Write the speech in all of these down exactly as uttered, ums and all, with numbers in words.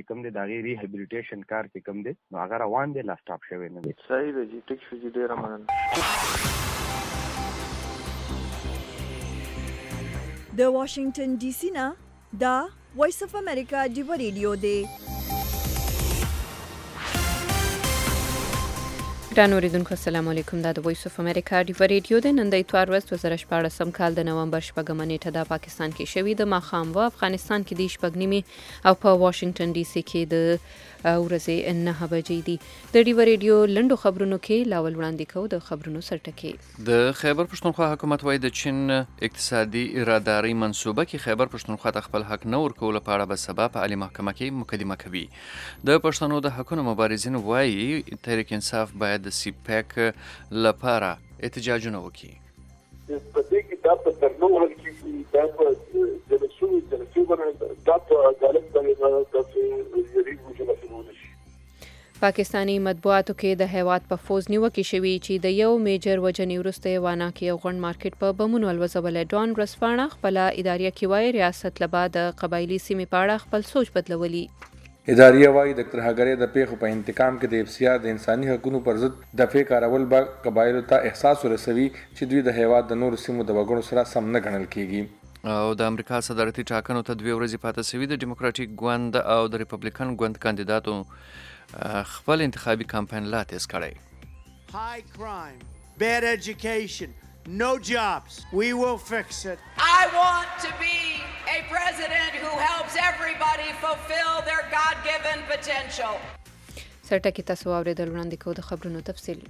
چې کوم دی د هغې ریهیبلیټیشن کار چې کوم دی نو هغه روان دی لا سټاپ شوی نه دی. صحیح دی جی، ټیک شو جی، ډېره مننه. د واشنگټن ډي سي نه دا وایس اف امریکا ډیو ریډیو دی. ګران اوریدونکو السلام علیکم. دا د وایس اف امریکا ډیو ریډیو دی. نن د اتوار ورځ دوه زره شپاړسم کال د نومبر شپږمه نیټه د پاکستان کې شوې د ماښام و افغانستان کې د شپږ نیمې او په واشنگټن ډي سي کې د ورځې نهه بجې دي. د ډیو ریډیو لنډو خبرونو کې لاول وړاندې کوو د خبرونو سرټکي. د خیبر پښتونخوا حکومت وايي د چین اقتصادي اراداري منصوبه کې خیبر پښتونخوا ته خپل حق نه ورکولو په اړه به سبا په عالی محکمه کې مقدمه کوي. د پښتنو د حقونو مبارزین وايي تحریک انصاف باید د سی پیک لپاره احتجاجونه وکړي. په دې کې دا په ترنو ورل کې دا په جلسو جلسو باندې دا په عدالت باندې د یری وجه مسؤل شي. پاکستانی مطبوعاتو کې د هیواد په فوز نیوکې شوې چې د یو میجر وجنې وروسته وانا کې یو غونډ مارکیټ په بمونو الوزولې. ډان رسپاڼه خپل اداریه کې وایي ریاست لبا د قبایلی سیمې په اړه خپل سوچ بدلولي. اداریه وايي د ترهګرۍ د پیښو په انتقام کې د افسیار د انساني حقوقو پر ضد دفعې کارول به قبایلو ته احساس ورسوي چې دوی د هیواد د نورو سیمو د وګړو سره سم نه ګڼل کیږي. او د امریکا صدارتي ټاکنو ته دوه ورځې پاتې شوي د ډیموکراټیک ګوند او د ریپبلیکن ګوند کاندیداتو خپل انتخابي کمپاین لا تیز کړی. High crime, bad education, no jobs. We will fix it. I want to be a president who helps everybody fulfill their God-given potential. سرټکي تاسو اوریدل وړاندې کوو د خبرونو تفصیل.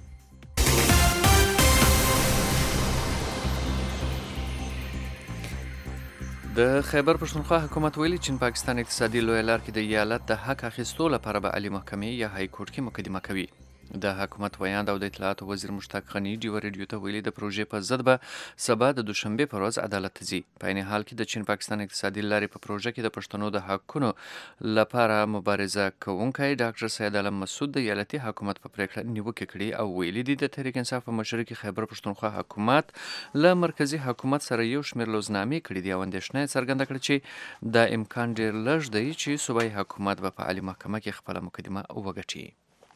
د خیبر پښتونخوا حکومت ویلي چین پاکستان اقتصادي لویه لار کې د ایالت د حق اخیستو لپاره به عالی محکمې یا های کورټ کې مقدمه کوي. د حکومت ویاند او د اطلاعاتو وزیر مشتاق غني ډیو ریډیو ته ویلي د پروژې په ضد به سبا د دوشنبه په ورځ عدالت ته ځي. په عین حال کې د چین پاکستان اقتصادي لارې په پروژه کې د پښتنو د حقونو لپاره مبارزه کوونکی ډاکټر سید علم مسعود د ایالتي حکومت په پریکړه نیوکه کړې او ویلي دي د تحریک انصاف په مشرۍ کې خیبر پښتونخوا حکومت له مرکزی حکومت سره یو شمېر لوزنامې کړي دي او اندېښنه څرګنده کړې چې د امکان ډیر لږ دی چې صوبایي حکومت به په عالی محکمه کې خپل مقدمه وګټي.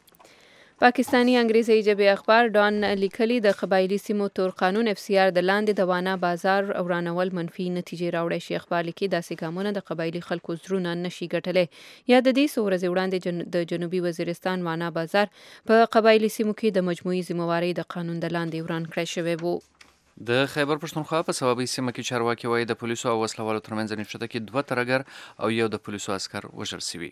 پاکستانی انګریزي ژبې اخبار ډان لیکلي د قبایلی سیمو تور قانون اف سی آر د لاندې د وانا بازار ورانول منفي نتیجې راوړي شي. اخبار لیکي داسې ګامونه د قبایلی خلکو زړونه نشي ګټلی. یا د دې څو ورځې وړاندې جن... د جنوبي وزیرستان وانا بازار په قبایلی سیمو کې د مجموعي ذمہوارۍ د قانون د لاندې وران کړی شوی وو. د خیبر پښتونخوا په صوابۍ سیمه کې چارواکي وایي د پولیسو او وسلوالو ترمنځ نښته کې دوه ترهګر او یو د پولیسو عسکر وژل شوي.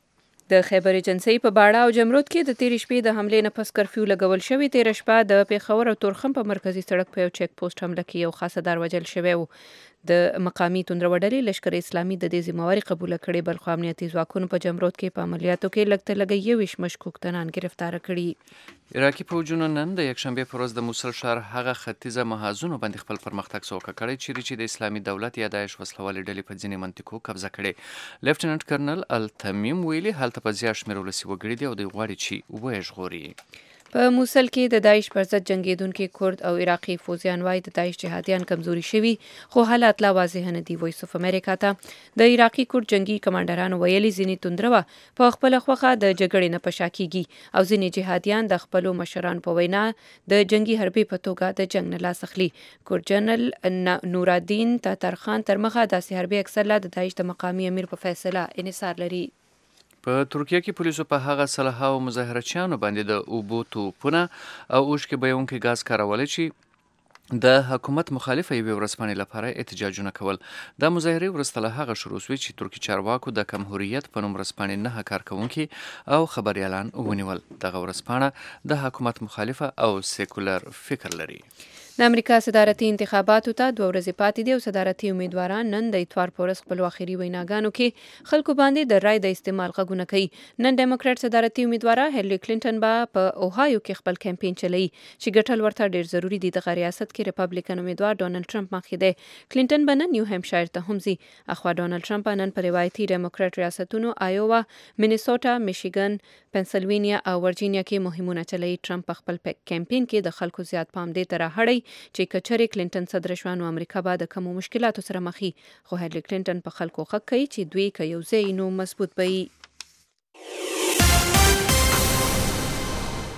د خیبر ایجنسۍ په باړه او جمرود کې د تیرې شپې د حملې نه پس کرفیو لګول شوی. تیره شپه د پیښور او تورخم په مرکزی سړک په یو چیک پوسټ حمله کې یو خاصدار وژل شوی وو. د مقامی توندروډلې لشکر اسلامي د دې ذمہواري قبول کړې، بلخو امنیتي ځواکونو په جمرود کې په عملیاتو کې لږ لږ یو ویشت مشکوک تنان گرفتار کړي. عراقي فوجونو نن د یکشنبه په ورځ د موصل ښار هغه ختیځه محاذونو باندې خپل پرمختګ سوکه کړی چیرې چې د اسلامي دولت یا داعش وسلوالې ډلې په ځینې منطقو قبضه کړې. لیفټننټ کرنل التمیم ویلي هلته په زیات شمېر ولسي وګړي دي او دوی غواړي چې وژغوري. په موصل کې د داعش پر ضد جنگیدونکي کورد او عراقي فوجیان وايي د داعش جهادیان کمزوري شوي، خو حالات لا واضح نه دي. وایس اف امریکا ته د عراقي کورد جنگي کمانډرانو ویلي ځینې توندروه په خپل خوخه د جګړې نه پشا کیږي او ځینې جهادیان د خپل مشران په وینا د جنگي حربي په توګه د جنگ نه لاس اخلي. کورد جنرال نورالدین تاترخان تر مخه داسې حربي اکثر لا د داعش د مقامی امیر په فیصله انحصار لري. په ترکیه کې پولیسو په هغه سلهاو مظاهرچیانو باندې د اوبو توپونه او اوښکې بهیونکي ګاز کارولی چې د حکومت مخالفه یوې ورځپاڼې لپاره احتجاجونه کول. دا مظاهرې وروسته له هغه شروع شوې چې ترکي چارواکو د کمهوریت په نوم ورځپاڼې نهه کارکوونکي او خبریالان ونیول. دغه ورځپاڼه د حکومت مخالفه او سیکولر فکر لري. د امریکا صدارتي انتخاباتو ته دوه ورځې پاتې دي او صدارتي امیدواران نن د اتوار په ورځ خپلو اخري ویناګانو کې خلکو باندې د رای د استعمال غږونه کوي. نن ډیموکراټ صدارتي امیدواره هیلری کلینټن به په اوهایو کې خپل کمپین چلوي چې ګټل ورته ډیر ضروری دي. دغه ریاست کې ریپبلیکن امیدوار ډونالد ټرمپ مخکې دی. کلینټن به نن نیو هیمپشایر ته هم ځي. اخوا ډونالد ټرمپ نن په روایتي ډیموکراټ ریاستونو آیووا، مینیسوټا، میشیګن، پنسلوینیا او ورجینیا کې مهمونه چلوي. ټرمپ په خپل کمپین کې د خلکو زیات پام دې ته راهړی چې کچرې کلینټن صدر شوه نو امریکا به د کومو مشکلاتو سره مخ وي. خو هیلری کلینټن په خلکو غږ کوي چې دوی که یو ځای نو مضبوط به وي.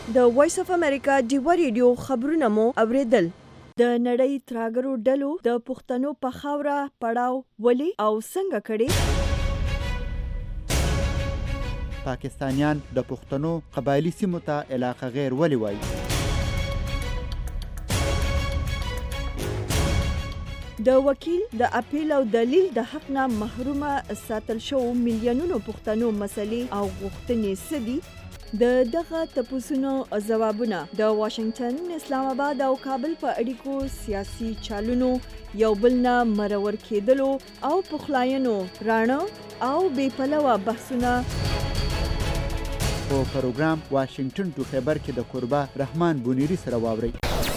د وایس اف امریکا ډیوا ریډیو خبرونه مو اوریدل. د نړۍ تراګرو ډلو د پښتنو په خاوره پړاو ولې او څنګه کړي؟ پاکستانیان د پښتنو قبایلی سیمو ته علاقه غیر ولې وایي؟ د وکیل د اپیل او دلیل د حق نه محرومه ساتل شو میلیونونو پښتنو مسلې او غوښتنې څه دي؟ د دغه تپوسونو ځوابونه د واشنگټن، اسلام آباد او کابل په اړیکو سیاسي چالونو یو بل نه مرور کېدلو او پخلاینو راڼه او بې پلوه بحثونه په پروګرام واشنگټن ټو خیبر کې د قربا رحمان بونیری سره واورئ.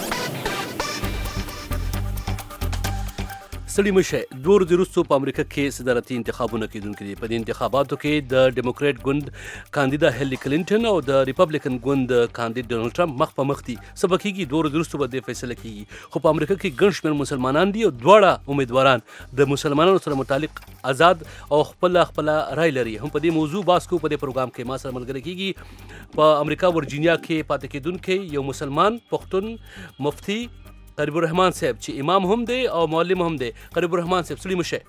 ستړي مشه دوه ورځې وروسته په امریکا کې صدارتي انتخابونه کېدونکي دي. په دې انتخاباتو کې د ډیموکریټ ګوند کاندیدا هیلری کلینټن او د ریپبلیکن ګوند کاندید ډونالډ ټرمپ مخ په مخ دي. سبا کېږي دوه ورځې وروسته به دې فیصله کېږي. خو په امریکا کې ګڼ شمېر مسلمانان دي او دواړه امیدواران د مسلمانانو سره متعلق آزاد او خپله خپله رای لري. هم په دې موضوع بحث کوو. په دې پروګرام کې ما سره ملګری کېږي په امریکا ورجینیا کې پاتې کېدونکی یو مسلمان پښتون مفتي قریب الرحمان صاحب چې امام هم دی او معلم هم دی. قریب الرحمان صاحب ستړي مشه.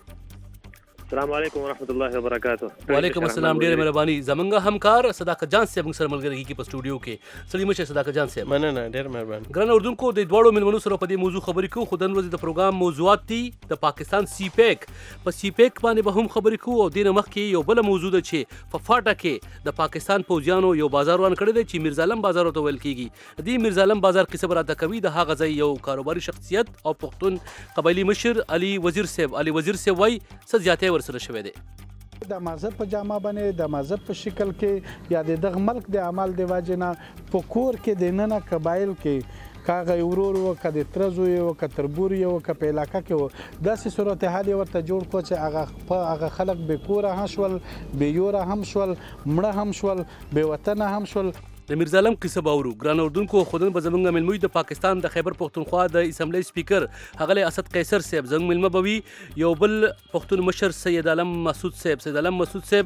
السلام علیکم ورحمۃ اللہ وبرکاتہ. وعلیکم السلام. ډېر مهرباني. زمونږ همکار صداقت جان صاحب موږ سره ملګری کېږي په سټوډیو کې. ستړي مشه صداقت جان صاحب. مننه، ډېر مهرباني. ګران اردوونکو د دواړو مېلمنو سره په دې موضوع خبرې کوو. خو نن ورځې د پروګرام موضوعات دي د پاکستان سی پیک. په سی پیک باندې به هم خبرې کوو او دې نه مخکې یو بله موضوع ده چې په فاټا کې د پاکستان پوځیانو یو بازار وران کړی دی چې میرزالم بازار ورته ویل کېږي. دې میرزالم بازار کیسه به راته کوي. د هغه ځای یو کاروباري شخصیت او پښتون قبایلي مشر علي وزیر صاحب علي وزیر صاحب وایي څه زیاتی ورسره شوی دی. د مذهب په جامه باندې د مذهب په شکل کې یا د دغه ملک د عمل د وجې نه په کور کې د ننه قبایل کې کاغه ورور و که د ترزو و که تربور و که په علاقه کې و داسې صورتحال یې ورته جوړ کړو چې هغه خلک بې کوره هم شول، بې یوره هم شول، مړه هم شول، بې وطنه هم شول. د میرزالم قصه باورو. ګران اردوونکو خودن به زمونږ ملموي د پاکستان د خیبر پښتونخوا د اسمبلی سپیکر ښاغلی اسد قیصر صاحب زموږ ملمه به وي. یو بل پښتون مشر سید عالم مسعود صاحب سید عالم مسعود صاحب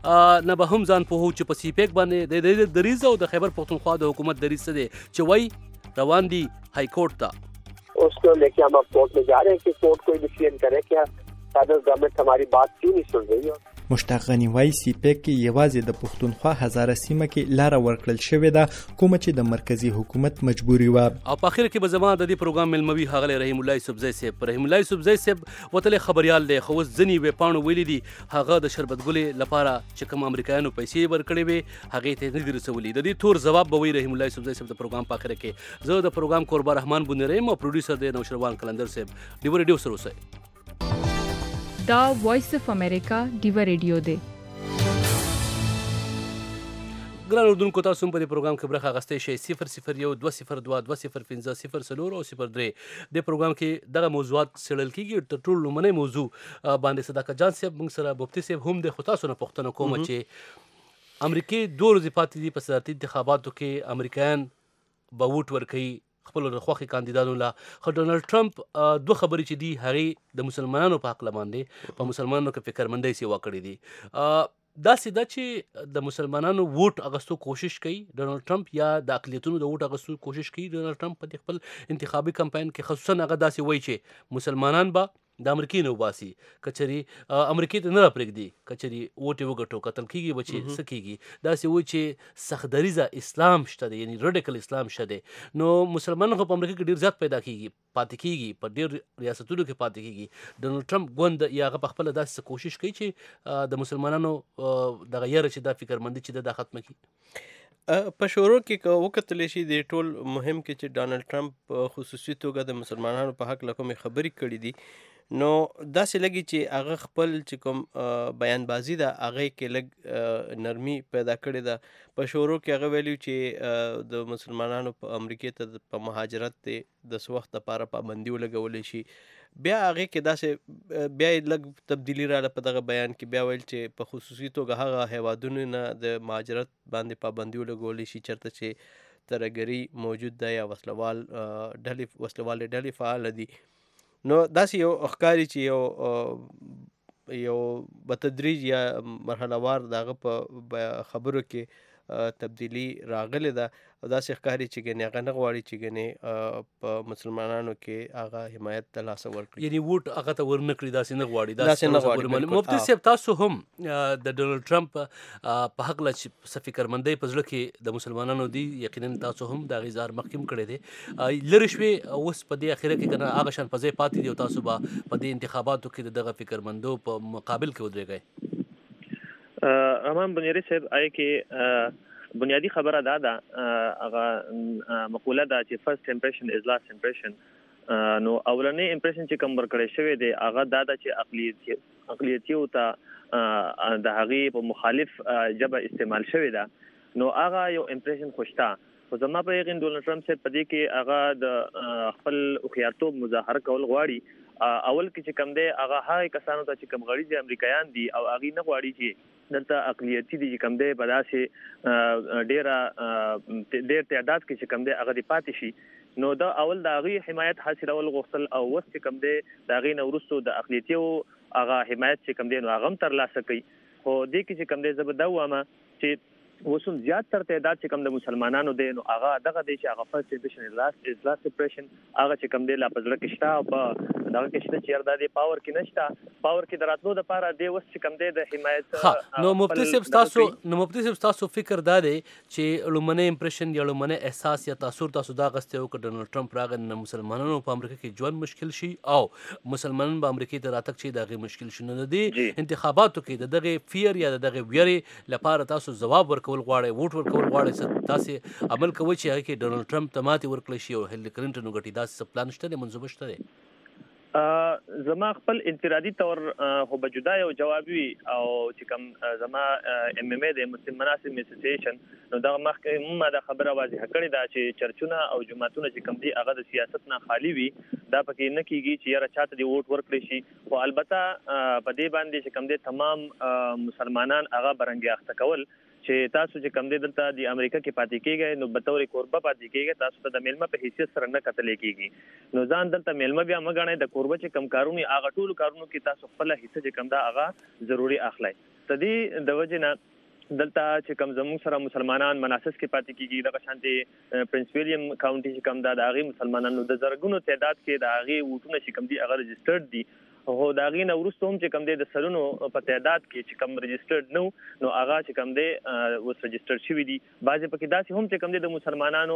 نه به هم ځان پوهو چې په سی پیک باندې د دریځ او د خیبر پښتونخوا د حکومت دریځ څه دی چې وایي روان دي های کورٹ ته. اس کو لے کے ہم اب کورٹ میں جا رہے ہیں کہ کورٹ کوئی ڈیسیژن کرے کیا فیڈرل گورنمنٹ ہماری بات کیوں نہیں سن رہی ہے. مشتاق غنی وایي سی پیک کې یوازې د پښتونخوا هزاره سیمه کې لاره ورکړل شوې ده کومه چې د مرکزی حکومت مجبوري وه. او په اخر کې به زما د دې پروګرام ملموي ښاغلی رحیم الله یوسفزی صاحب. رحیم الله یوسفزی صاحب وتلی خبریال دی خو اوس ځینې ویبپاڼو ویلي دي هغه د شربت ګلې لپاره چې کوم امریکایانو پیسې ورکړې وې هغې ته یې نه دي رسولي. د دې تور ځواب به وایي رحیم الله یوسفزی صاحب د پروګرام په اخر کې. زه د پروګرام قربا رحمان بونیری یم او پروډیوسر دی نوشروان قلندر صاحب. ډیو ریډیو سره اوسئ. دا وایس اف امریکا ډیو ریډیو دی. ګران اردوونکو تاسو هم په دې پروګرام کې برخه اخیستی شئ. صفر صفر یو دوه صفر دوه دوه صفر پنځه صفر څلور او صفر درې دې پروګرام کې دغه موضوعات څېړل کېږي. تر ټولو لومړنی موضوع باندې صداقت جان صاحب موږ سره مفتي صاحب هم دی. خو تاسو نه پوښتنه کومه چې امریکې دوه ورځې پاتې دي په صدارتي انتخاباتو کې امریکایان به ووټ ورکوي خپلو د خوښې کاندیدانو له. خو ډونالډ ټرمپ دوه خبرې چې دي هغې د مسلمانانو په هکله باندې په مسلمانانو کې فکرمندۍ سیوا کړې دي. داسې ده چې د مسلمانانو ووټ اغستو کوشش کوي ډونالډ ټرمپ یا د اقلیتونو د ووټ اغستو کوشش کوي ډونالډ ټرمپ په خپل انتخابي کمپاین کې. خصوصا هغه داسې وایي چې مسلمانان به د امریکې نه وباسي کچري امریکې ته نه راپرېږدي کچري ووټ یې وګټو قتل کېږي به چې څه کېږي. داسې وایي چې سختدریزه اسلام شته دی یعنې رډیکل اسلام شته دی. نو مسلمانان خو په امریکا کې ډېر زیات پیدا کېږي پاتې کېږي په ډېر ریاستونو کې پاتې کېږي. ډونالډ ټرمپ ګوند یا هغه په خپله داسې کوشش کوي چې د مسلمانانو دغه یره چې دا فکرمندي چې ده دا ختمه کړي. په شروع کې که وکتلی شي د ټول مهم کې چې ډونالډ ټرمپ خصوصي توګه د مسلمانانو په حق له کومې خبرې کړي دي نو داسې لګي چې هغه خپل چې کوم بیانبازي ده هغې کې لږ نرمي پیدا کړې ده. په شروع کې هغه ویلي چې د مسلمانانو په امریکې ته په مهاجرت دی د څه وخت لپاره پابندي ولګولی شي. بیا هغې کې داسې بیا یې لږ تبدیلي راغله په دغه بیان کې. بیا ویل چې په خصوصي توګه هغه هیوادونو نه د مهاجرت باندې پابندي ولګولی شي چېرته چې ترهګري موجود ده یا وسلوال ډلې وسلوالې ډلې فعاله دي. نو داسې یو ښکاري چې یو یو بتدریج یا مرحله وار د هغه په خبرو کې تبدیلی راغلی ده او داسې ښکاري چې ګنې هغه نه غواړي چې ګنې په مسلمانانو کې هغه حمایت د لاسه ورکړي یعنی ووټ هغه ته ورنه کړي داسې نه غواړي داسې نه غواړي مفتي صاحب تاسو هم د ډونالډ ټرمپ په حق له چې څه فکرمندۍ په زړه کې د مسلمانانو دي یقینا تاسو هم د هغې اظهار مخکې هم کړی دی لرې شوې اوس په دې اخره کې که نه هغه شان په ځای پاتې دي او تاسو به په دې انتخاباتو کې د دغه فکرمندو په مقابل کې ودرېږئ رحمان بنیری صاحب آی کې بنیادی خبره دا ده هغه مقوله ده چې فرست امپریشن از لاست امپریشن نو اولنې امپریشن چې کوم ورکړی شوی دی هغه دا ده چې اقلیتي اقلیتیو ته د هغې په مخالف ژبه استعمال شوې ده نو هغه یو امپریشن خو شته خو زما په یقین ډونالډ ټرمپ صاحب په دې کې هغه د خپل هوښیارتوب مظاهره کول غواړي اول کې چې کوم دی هغه هغه کسانو ته چې کوم غړي امریکایان دي او هغې نه غواړي چې دلته اقلیتي دي چې کوم دی په داسې ډېره ډېر تعداد کې چې کوم دی هغه دې پاتې شي نو دا اول د هغې حمایت حاصلول غوښتل او اوس چې کوم دی د هغې نه وروستو د اقلیتیو هغه حمایت چې کوم دی نو هغه هم ترلاسه کوي خو دې کې چې کوم دی زه به دا ووایم چې اوس هم زیات تر تعداد چې کوم د مسلمانانو دی نو هغه دغه دی چې هغه فرست امپریشن از لاست از لاست امپریشن هغه چې کوم دی لا په زړه کې شته او په دغه کې شته چې یار دا دی پاور کې نشته پاور کې د راتلو دپاره دی اوس چې کوم دی د حمایت نو مفتي صاحب تاسو نو مفتي صاحب تاسو فکر دا دی چې لومړنی امپریشن یا لومړنی احساس یا تاثر تاسو دا غستی او که ډونالډ ټرمپ راغی نو مسلمانانو په امریکا کې ژوند مشکل شي او مسلمانان به امریکې ته راتګ چې د هغې مشکل شي نو د دې انتخاباتو کې د دغې فیر یا د دغې ویرې لپاره تاسو ځواب ورکول غواړئ ووټ ورکول غواړئ تاسې عمل کوئ چې هغې کې ډونالډ ټرمپ ته ماتې ورکړی شي او هیلري کلینټن وګټي داسې څه پلان شته دی منصوبه شته دی زما خپل انفرادي طور خو به جدا یو جواب وي او چې کوم زما ام ام ای د مسلم مناسب اسوسییشن نو دغه مخکې ما دا خبره واضحه کړې ده چې چرچونه او جماعتونه چې کوم دي هغه د سیاست نه خالي وي دا پکې نه کیږي چې یاره چاته دې ووټ ورکړی شي خو البته په دې باندې چې کوم دي تمام مسلمانان هغه برنګ کول چې تاسو چې کوم دي دلته د امریکا کې پاتې کېږئ نو به طور کوربه پاتې کېږئ تاسو ته د میلمه په حیثیت سره نه کتلی کېږي نو ځان دلته میلمه بیا مه ګڼئ د کوربه چې کوم کارونه هغه ټولو کارونو کې تاسو خپله حصه چې کوم ده هغه ضروري اخلئ د دې د وجې نه دلته چې کوم زموږ سره مسلمانان مناسس کې پاتې کېږي دغه شانتې پرنس ویلیم کاونټي چې کوم ده د هغې مسلمانانو د زرګونو تعداد کې د هغې ووټونه چې کوم دي هغه رجسټرډ دي خو د هغې نه وروسته هم چې کوم دی د سلونو په تعداد کې چې کوم رجسټرډ نه و نو هغه چې کوم دی اوس رجسټر شوي دي بعضې پکې داسې هم چې کوم دی د مسلمانانو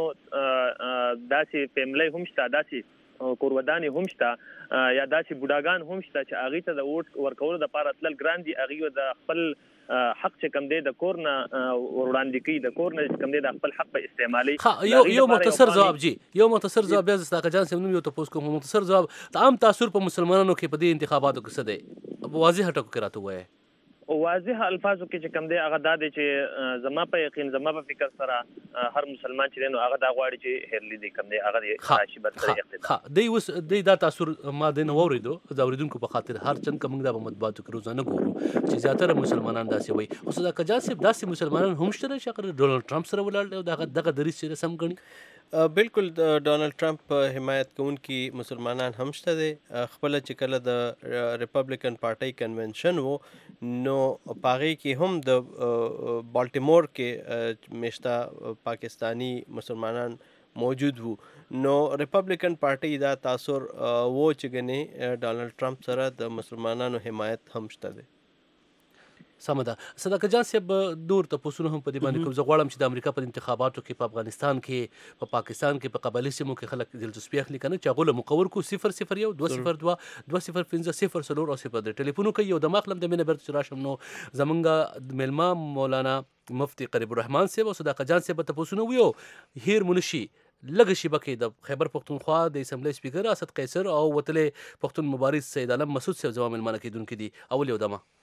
داسې فیملی هم شته داسې کورودانې هم شته یا داسې بوډاګان هم شته چې هغې ته د ووټ ورکولو دپاره تلل ګران دي هغې د خپل حق چې کوم دی د کور نه وړاندې کوي د کور نه چې کوم دی د خپل حق په استعمالي یو یو مختصر ځواب جی یو مختصر ځواب بیا زه ستا که جان صاحب نوم یو تپوس کوم مختصر ځواب د عام تاثر په مسلمانانو کې په دې انتخاباتو کې څه دی واضح ټکو کې راته ووایه واضح الفاظو کې چې کوم دی هغه دا دی چې زما په یقین زما په فکر سره هر مسلمان چې دی نو هغه دا غواړي چې هیرلي دی کوم دی هغه د راشي برتري اقتدار دی اوس دی دا تاثر ما دی نه واورېدو د اورېدونکو په خاطر هر چند که موږ دا په مطبوعاتو کې روزانه ګورو چې زیاتره مسلمانان داسې وایي خو صداقت جان صاحب داسې مسلمانان هم شته چې هغه ډونالډ ټرمپ سره ولاړ دی او دغه دغه دریځ چې سم ګڼي بالکل د ډونالډ ټرمپ حمایت کوونکي مسلمانان هم شته دی خپله چې کله د ریپبلیکن پارټۍ کنونشن و نو په هغې کې هم د بالټیمور کې میشته پاکستانی مسلمانان موجود وو نو ریپبلیکن پارټۍ دا تاثر و چې ګنې ډونالډ ټرمپ سره د مسلمانانو حمایت هم شته دی سمه ده صداقت جان صاحب دور تپوسونه هم په دې باندې کوم زه غواړم چې د امریکا په انتخاباتو کې په افغانستان کې په پاکستان کې په قبایلي سیمو کې خلک دلچسپي اخلي که نه چې هغو له مقور کړو صفر صفر یو دوه صفر دوه دوه صفر پنځه صفر څلور او صفر درې ټلیفون کوي یو د ما اخلم د مینه بیرته چې راشم نو زمونږ میلمه مولانا مفتی قریب الرحمن صاحب او صداقت جان صاحب به تپوسونه ویو هیر منشي لږه شیبه کې د خیبر پښتونخوا د اسمبلی سپیکر اسد قیصر او وتلې پښتون مبارز سید عالم مسعود صاحب زما میلمانه کېدونکي دي اول یو دمه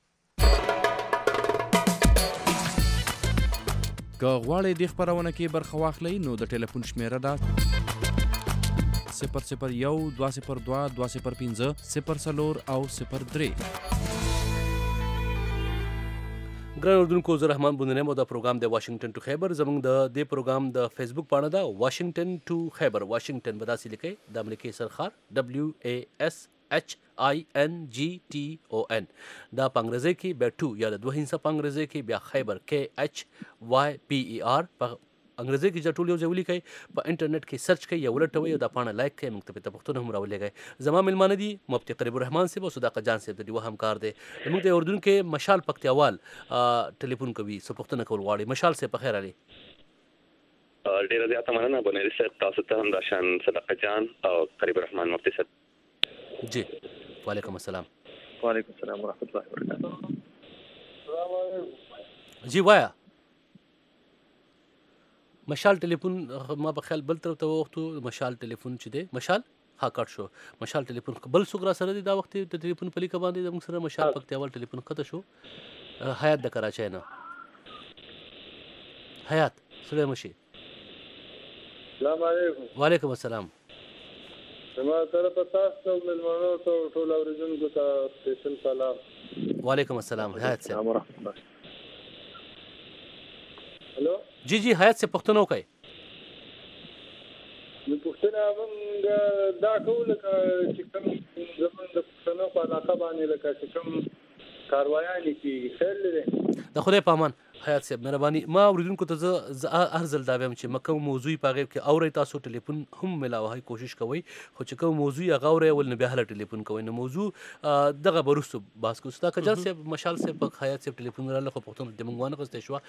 که غواړئ دې خپرونه کې برخه واخلئ نو د ټلیفون شمیره ده صفر صفر یو دوه صفر دوه دوه صفر پنځه صفر څلور او صفر درې ګران اردوونکو زه رحمان بونیم او دا پروګرام د واشنگټن ټو خیبر زموږ د دې پروګرام د فیسبوک پاڼه ده واشنگټن ټو خیبر واشنگټن به داسې لیکئ د امریکې سرخار ډبلیو ای ایس ایچ آی ان جی ټي او ان دا په انګریزي کې بیا ټو یا د دوه هندسه په انګریزي کې بیا خیبر کې ایچ وای پی ای آر په انګریزي کې ټول یو ځای ولیکئ په انټرنیټ کې سرچ کړئ یا ولټوئ او دا پاڼه لایک کړئ موږ ته پې پوښتنه هم راولېږئ زما میلمانه دي مفتي قریب الرحمن صاحب او صداقت جان صاحب د ډیوه همکار دی موږ د اردن کې مشال پکتیاوال ټلیفون کوي څه پوښتنه کول غواړي مشال صاحب په خیر علي ډیره زیاته مننه بنيري صاحب تاسو ته هم راشان صداقت جان او قریب الرحمن مفتی صاحب جی وعلیکم السلام وعلیکم السلام ورحمۃ اللہ وبرکاتہ جی وایا مشال ټلیفون ما په خیال بل طرف ته وختو مشال ټلیفون چې دی مشال ها کټ شو مشال ټلیفون بل څوک را سره دی دا وخت د ټلیفون په لیکه باندې موږ سره مشال پکتیاوال ټلیفون قطع شو حیات د کراچۍ نه حیات سره مشي السلام علیکم وعلیکم السلام زما طرف تاسو ته ملمنو ته ټول اوریدونکو ته سپیشل سلام وعلیکم السلام حیات صاحب ورحمۃ اللہ هلو جی جی حیات سے پښتنو کوي نو پښتنه موږ دا کوله چې کوم زمونږ د پښتنو په علاقه باندې لکه چې کوم کاروایانې کېږي خیر لري د خدای په امان حیات صاحب مهرباني ما اوریدونکو ته زه هر ځل دا وایم چې مکه موضوع په هغې کې اورئ تاسو ټلیفون هم ملاوهی کوشش کوئ خو چې کوم موضوع یې هغه اورئ اول نه بیا هله ټلیفون کوئ نو موضوع دغه به وروستو بحث کوو صداقت جان صاحب مشال صاحب په حیات صاحب ټلیفون راغله خو پوښتنه د موږ وانخیستی شوه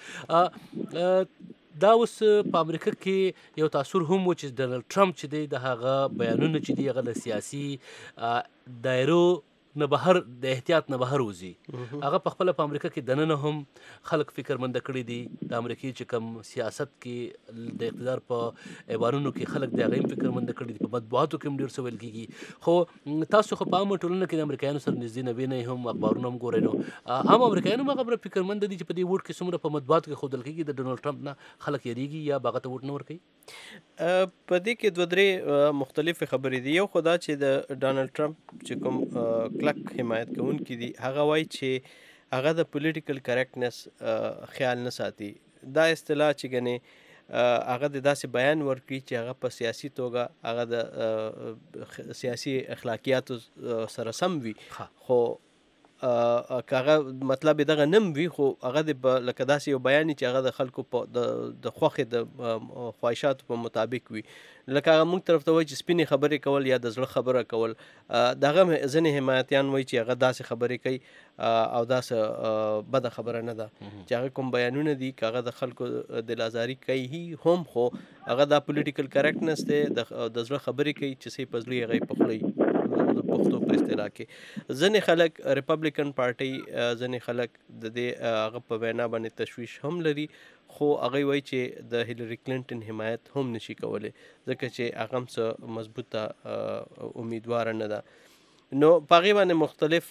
دا اوس په امریکا کې یو تاثر هم و چې ډونالډ ټرمپ چې دی د هغه بیانونه چې دي هغه د سیاسي دایرو نه بهر د احتیاط نه بهر وځي هغه په خپله په امریکا کې دننه هم خلک فکرمنده کړي دي د امریکې چې کوم سیاست کې د اقتدار په ایوانونو کې خلک د هغه هم فکرمنده کړي دي په مطبوعاتو کې هم ډېر څه ویل کېږي خو تاسو خو په عامه ټولنه کې د امریکایانو سره نږدې نه وینئ هم اخبارونه هم ګورئ نو عام امریکایان هم هغه فکرمنده دي چې په دې ووټ کې څومره په مطبوعاتو کې ښودل کېږي د ډونالډ ټرمپ نه خلک یېرېږي یا به هغه ته ووټ نه ورکوي په دې کې دوه درې مختلفې خبرې دي یو خو دا چې د ډونالډ ټرمپ چې کوم کلک حمایت کوونکي دي هغه وایي چې هغه د پولیټیکل کریکټنس خیال نه ساتي دا اصطلاح چې ګنې هغه د داسې بیان ورکړي چې هغه په سیاسي توګه هغه د سیاسي اخلاقیاتو سره سم وي خو که هغه مطلب یې دغه نم وي خو هغه د لکه داسې یو بیان چې هغه د خلکو په د خوښې د خواهشاتو په مطابق وي لکه هغه موږ طرف ته وایي چې سپینې خبرې کول یا د زړه خبره کول د هغه ځینې حمایتیان وایي چې هغه داسې خبرې کوي او داسې بده خبره نه ده چې هغه کوم بیانونه دي که هغه د خلکو دلازاري کوي هم خو هغه دا پولیټیکل کریکټنس دی د زړه خبرې کوي چې څه په زړه یې هغه یې پخلی د پښتو په اصطلاح کې ځینې خلک ریپبلیکن پارټۍ ځینې خلک د دې هغه په وینا باندې تشویش هم لري خو هغه وایي چې د هیلری کلینټن حمایت هم نشي کولی ځکه چې هغه هم څه مضبوطه امیدواره نه ده نو په هغې باندې مختلف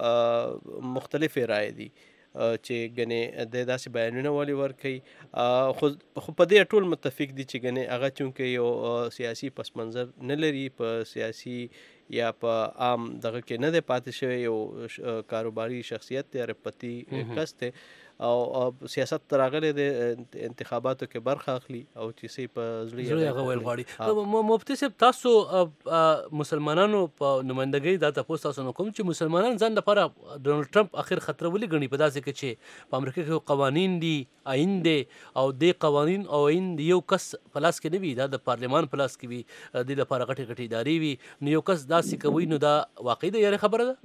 مختلفې رایې دي چې ګنې د داسې بیانونه ولې ورکوي خو په دې ټول متفق دي چې ګنې هغه چونکې یو سیاسي پس منظر نه لري په سیاسي یا په عام دغه کې نه دی پاتې شوی یو کاروباري شخصیت دی رپتی کس دی او سیاست ته راغلی دی انتخاباتو کې برخه اخلي او چې څه په زړه یې هغه ویل غواړي مفتي صاحب تاسو مسلمانانو په نمایندګۍ دا تپوس تاسو نه کوم چې مسلمانان ځان لپاره ډونالډ ټرمپ اخر خطر ولې ګڼي په داسې کې چې په امریکا کې قوانین دي آئین دی او دې قوانین او آئین د یو کس په لاس کې نه وي دا د پارلمان په لاس کې وي دې لپاره غټې غټې ادارې وي نو یو کس داسې کوي نو دا واقعي د یارې خبره ده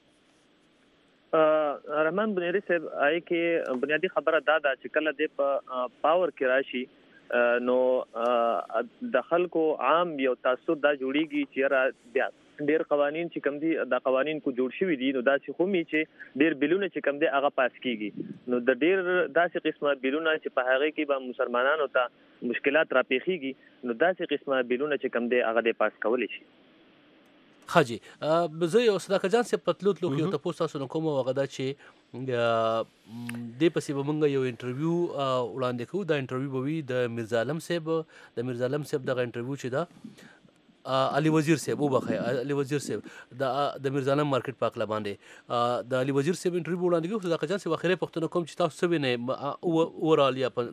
رحمان بنيري صاحب آی کې بنیادی خبره دا ده چې کله د په پاور کې راشي نو د خلکو عام یو تاثر دا جوړیږي چې را ډیر قوانین چې کم دي دا قوانین کو جوړ شوي دي نو دا چې خومي چې ډیر بلونه چې کم دي هغه پاس کیږي نو د ډیر داسې قسمه بلونه چې په هغه کې به مسلمانانو ته مشکلات را پیخيږي نو داسې قسمه بلونه چې کم دي هغه د پاس کول شي خاجي زه یو صداقت جان صاحب په تلو تلو کې یو تپوس تاسو نه کوم هغه دا چې دې پسې به موږ یو انټرویو وړاندې کوو دا انټرویو به وي د میرزا عالم صاحب د میرزا عالم صاحب دغه انټرویو چې دا علي وزیر صاحب وبخښئ علي وزیر صاحب د د میرزا عالم مارکیټ په عقله باندې د علي وزیر صاحب انټرویو وړاندې کوو صداقت جان صاحب اخري پوښتنه کوم چې تاسو څه وینئ اورال یا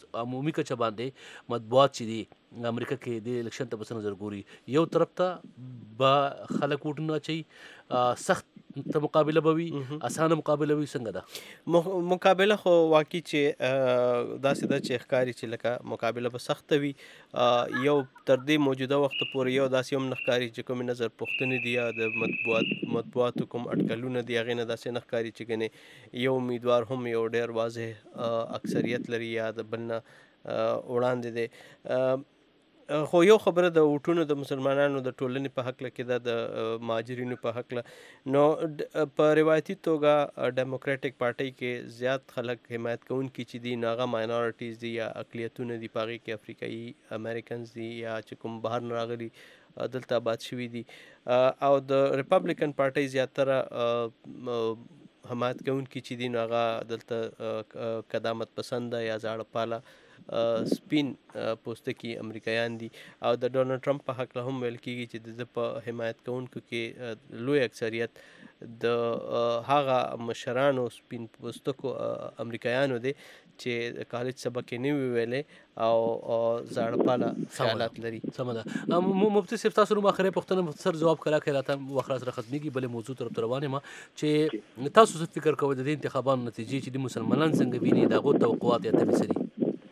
عمومي کچه باندې مطبوعات چې دي امریکا کې د الیکشن ته په نظر ګوري یو طرف ته به خلک ووټونه اچوي سخت ته مقابله به وي اسانه مقابله وي څنګه ده مقابله خو واقعي چې داسې ده چې ښکاري چې لکه مقابله به سخته وي یو تر دې موجوده وخت پورې یو داسې هم نه ښکاري چې کومې نظر پوښتنې دي یا د مطبوعات مطبوعاتو کوم اټکلونه دي هغې نه داسې نه ښکاري چې ګنې یو امیدوار هم یو ډېر واضح اکثریت لري یا د بل نه وړاندې دی خو یو خبره د ووټونو د مسلمانانو د ټولنې په هکله کې ده د مهاجرینو په هکله نو په روایتي توګه ډیموکراټک پارټۍ کې زیات خلک حمایت کوونکي چې دي نو هغه ماینارټیز دي یا اقلیتونه دي په هغې کې افریقایي امریکنز دي یا چې کوم بهر نه راغلي دلته آباد شوي دي او د ریپبلیکن پارټۍ زیاتره حمایت کوونکي چې دي نو هغه دلته قدامت پسنده یا زاړه پاله سپین پوستکي امریکایان دي او د ډونالډ ټرمپ په هکله هم ویل کېږي چې د ده په حمایت کوونکو کې لوی اکثریت د هغه مشرانو سپین پوستکو امریکایانو دی چې کالج سبق یې نه وي ویلی او زاړه پاله خیالات لري. سمه ده. مفتي صاحب تاسو نوم اخري پوښتنه مختصر جواب کړه کې راته وخت را سره ختمېږي بلې موضوع طرف ته روان یم چې تاسو څه فکر کوئ د دې انتخاباتو نتیجې چې د مسلمانان څنګه ویني د هغو توقعات یا تمې څه دي؟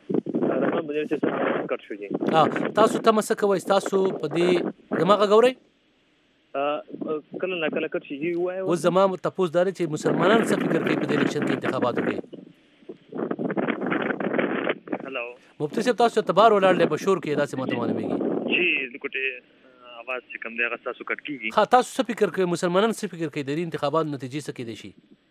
تاسو تمه څه کوئ تاسو په دې زما غږ اورئ کله نه کله کله شي وایي اوس زما تپوس دا دی چې مسلمانان څه فکر کوي په دې الیکشن کې انتخاباتو کې هلو مفتي صاحب تاسو اعتبار ولاړ دی په شور کې داسې ماته معلومېږي جی لکوټې اواز چې کوم دی هغه تاسو کټ کېږي ها تاسو څه فکر کوئ مسلمانان څه فکر کوي د دې انتخاباتو نتیجې څه کېدای شي؟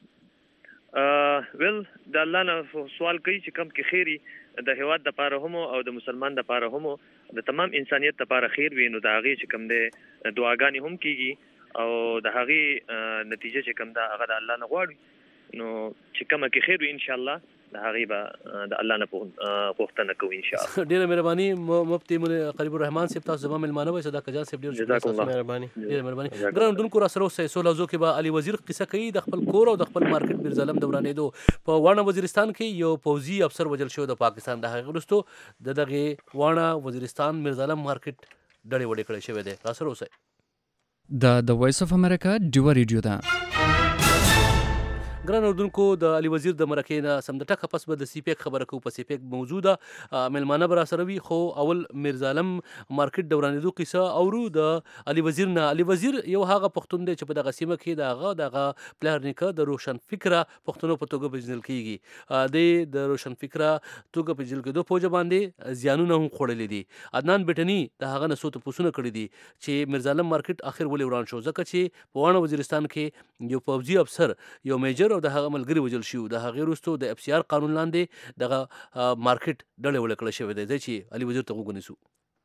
ویل د الله نه سوال کوي چې کم کې خیري د هیواد د پاره هم او د مسلمان د پاره هم د تمام انسانیت د پاره خیر وي نو د هغې چې کم دی دعاګانې هم کېږي او د هغې نتیجه چې کم ده هغه د الله نه غواړي نو چې کومه کې خیر وي انشاءالله د هغې به د الله نه پوښتنه کوو انشاءالله. ډېره مهرباني مفتي قریب الرحمن صاحب تاسو زما مېلمانه وئ صداقت جان صاحب ډېر جزاکم الله مهرباني ډېره مهرباني. ګرانو اورېدونکو راسره اوسئ څو لحظو کې به علي وزیر قصه کوي د خپل کور او د خپل مارکیټ میرظلم د ورانېدو په واڼه وزیرستان کې یو پوځي افسر وژل شوی د پاکستان د هغې وروستو د دغې واڼه وزیرستان میرظلم مارکیټ ډړې وړې کړی شوی دی. راسره اوسئ. دا د وایس اف امریکا ډیوه ریډیو ده. ګران اردوونکو د علي وزیر د مرکې نه سم د ټکه پس به د سی پیک خبره کوو. په سی پیک موضوع ده مېلمانه به راسره وي خو اول میرظالم مارکیټ د ورانېدو قصه اورو د علي وزیر نه. علي وزیر یو هغه پښتون دی چې په دغه سیمه کې د هغه دغه پلار نیکه د روشن فکره پښتنو په توګه پیژندل کېږي. دی د روشن فکره توګه پیژندل کېدو په وجه باندې زیانونه هم خوړلي دي. عدنان بټني د هغه نه څو تپوسونه کړي دي چې میرظالم مارکیټ اخر ولې وران شو ځکه چې په واڼه وزیرستان کې یو پوځي افسر یو میجر او د هغه ملګري وژل شو. د هغې وروستو د اف سی آر قانون لاندې دغه مارکیټ ډړې وړې کړی شوی دی. ځای چې علي وزیر ته غوږ ونیسو.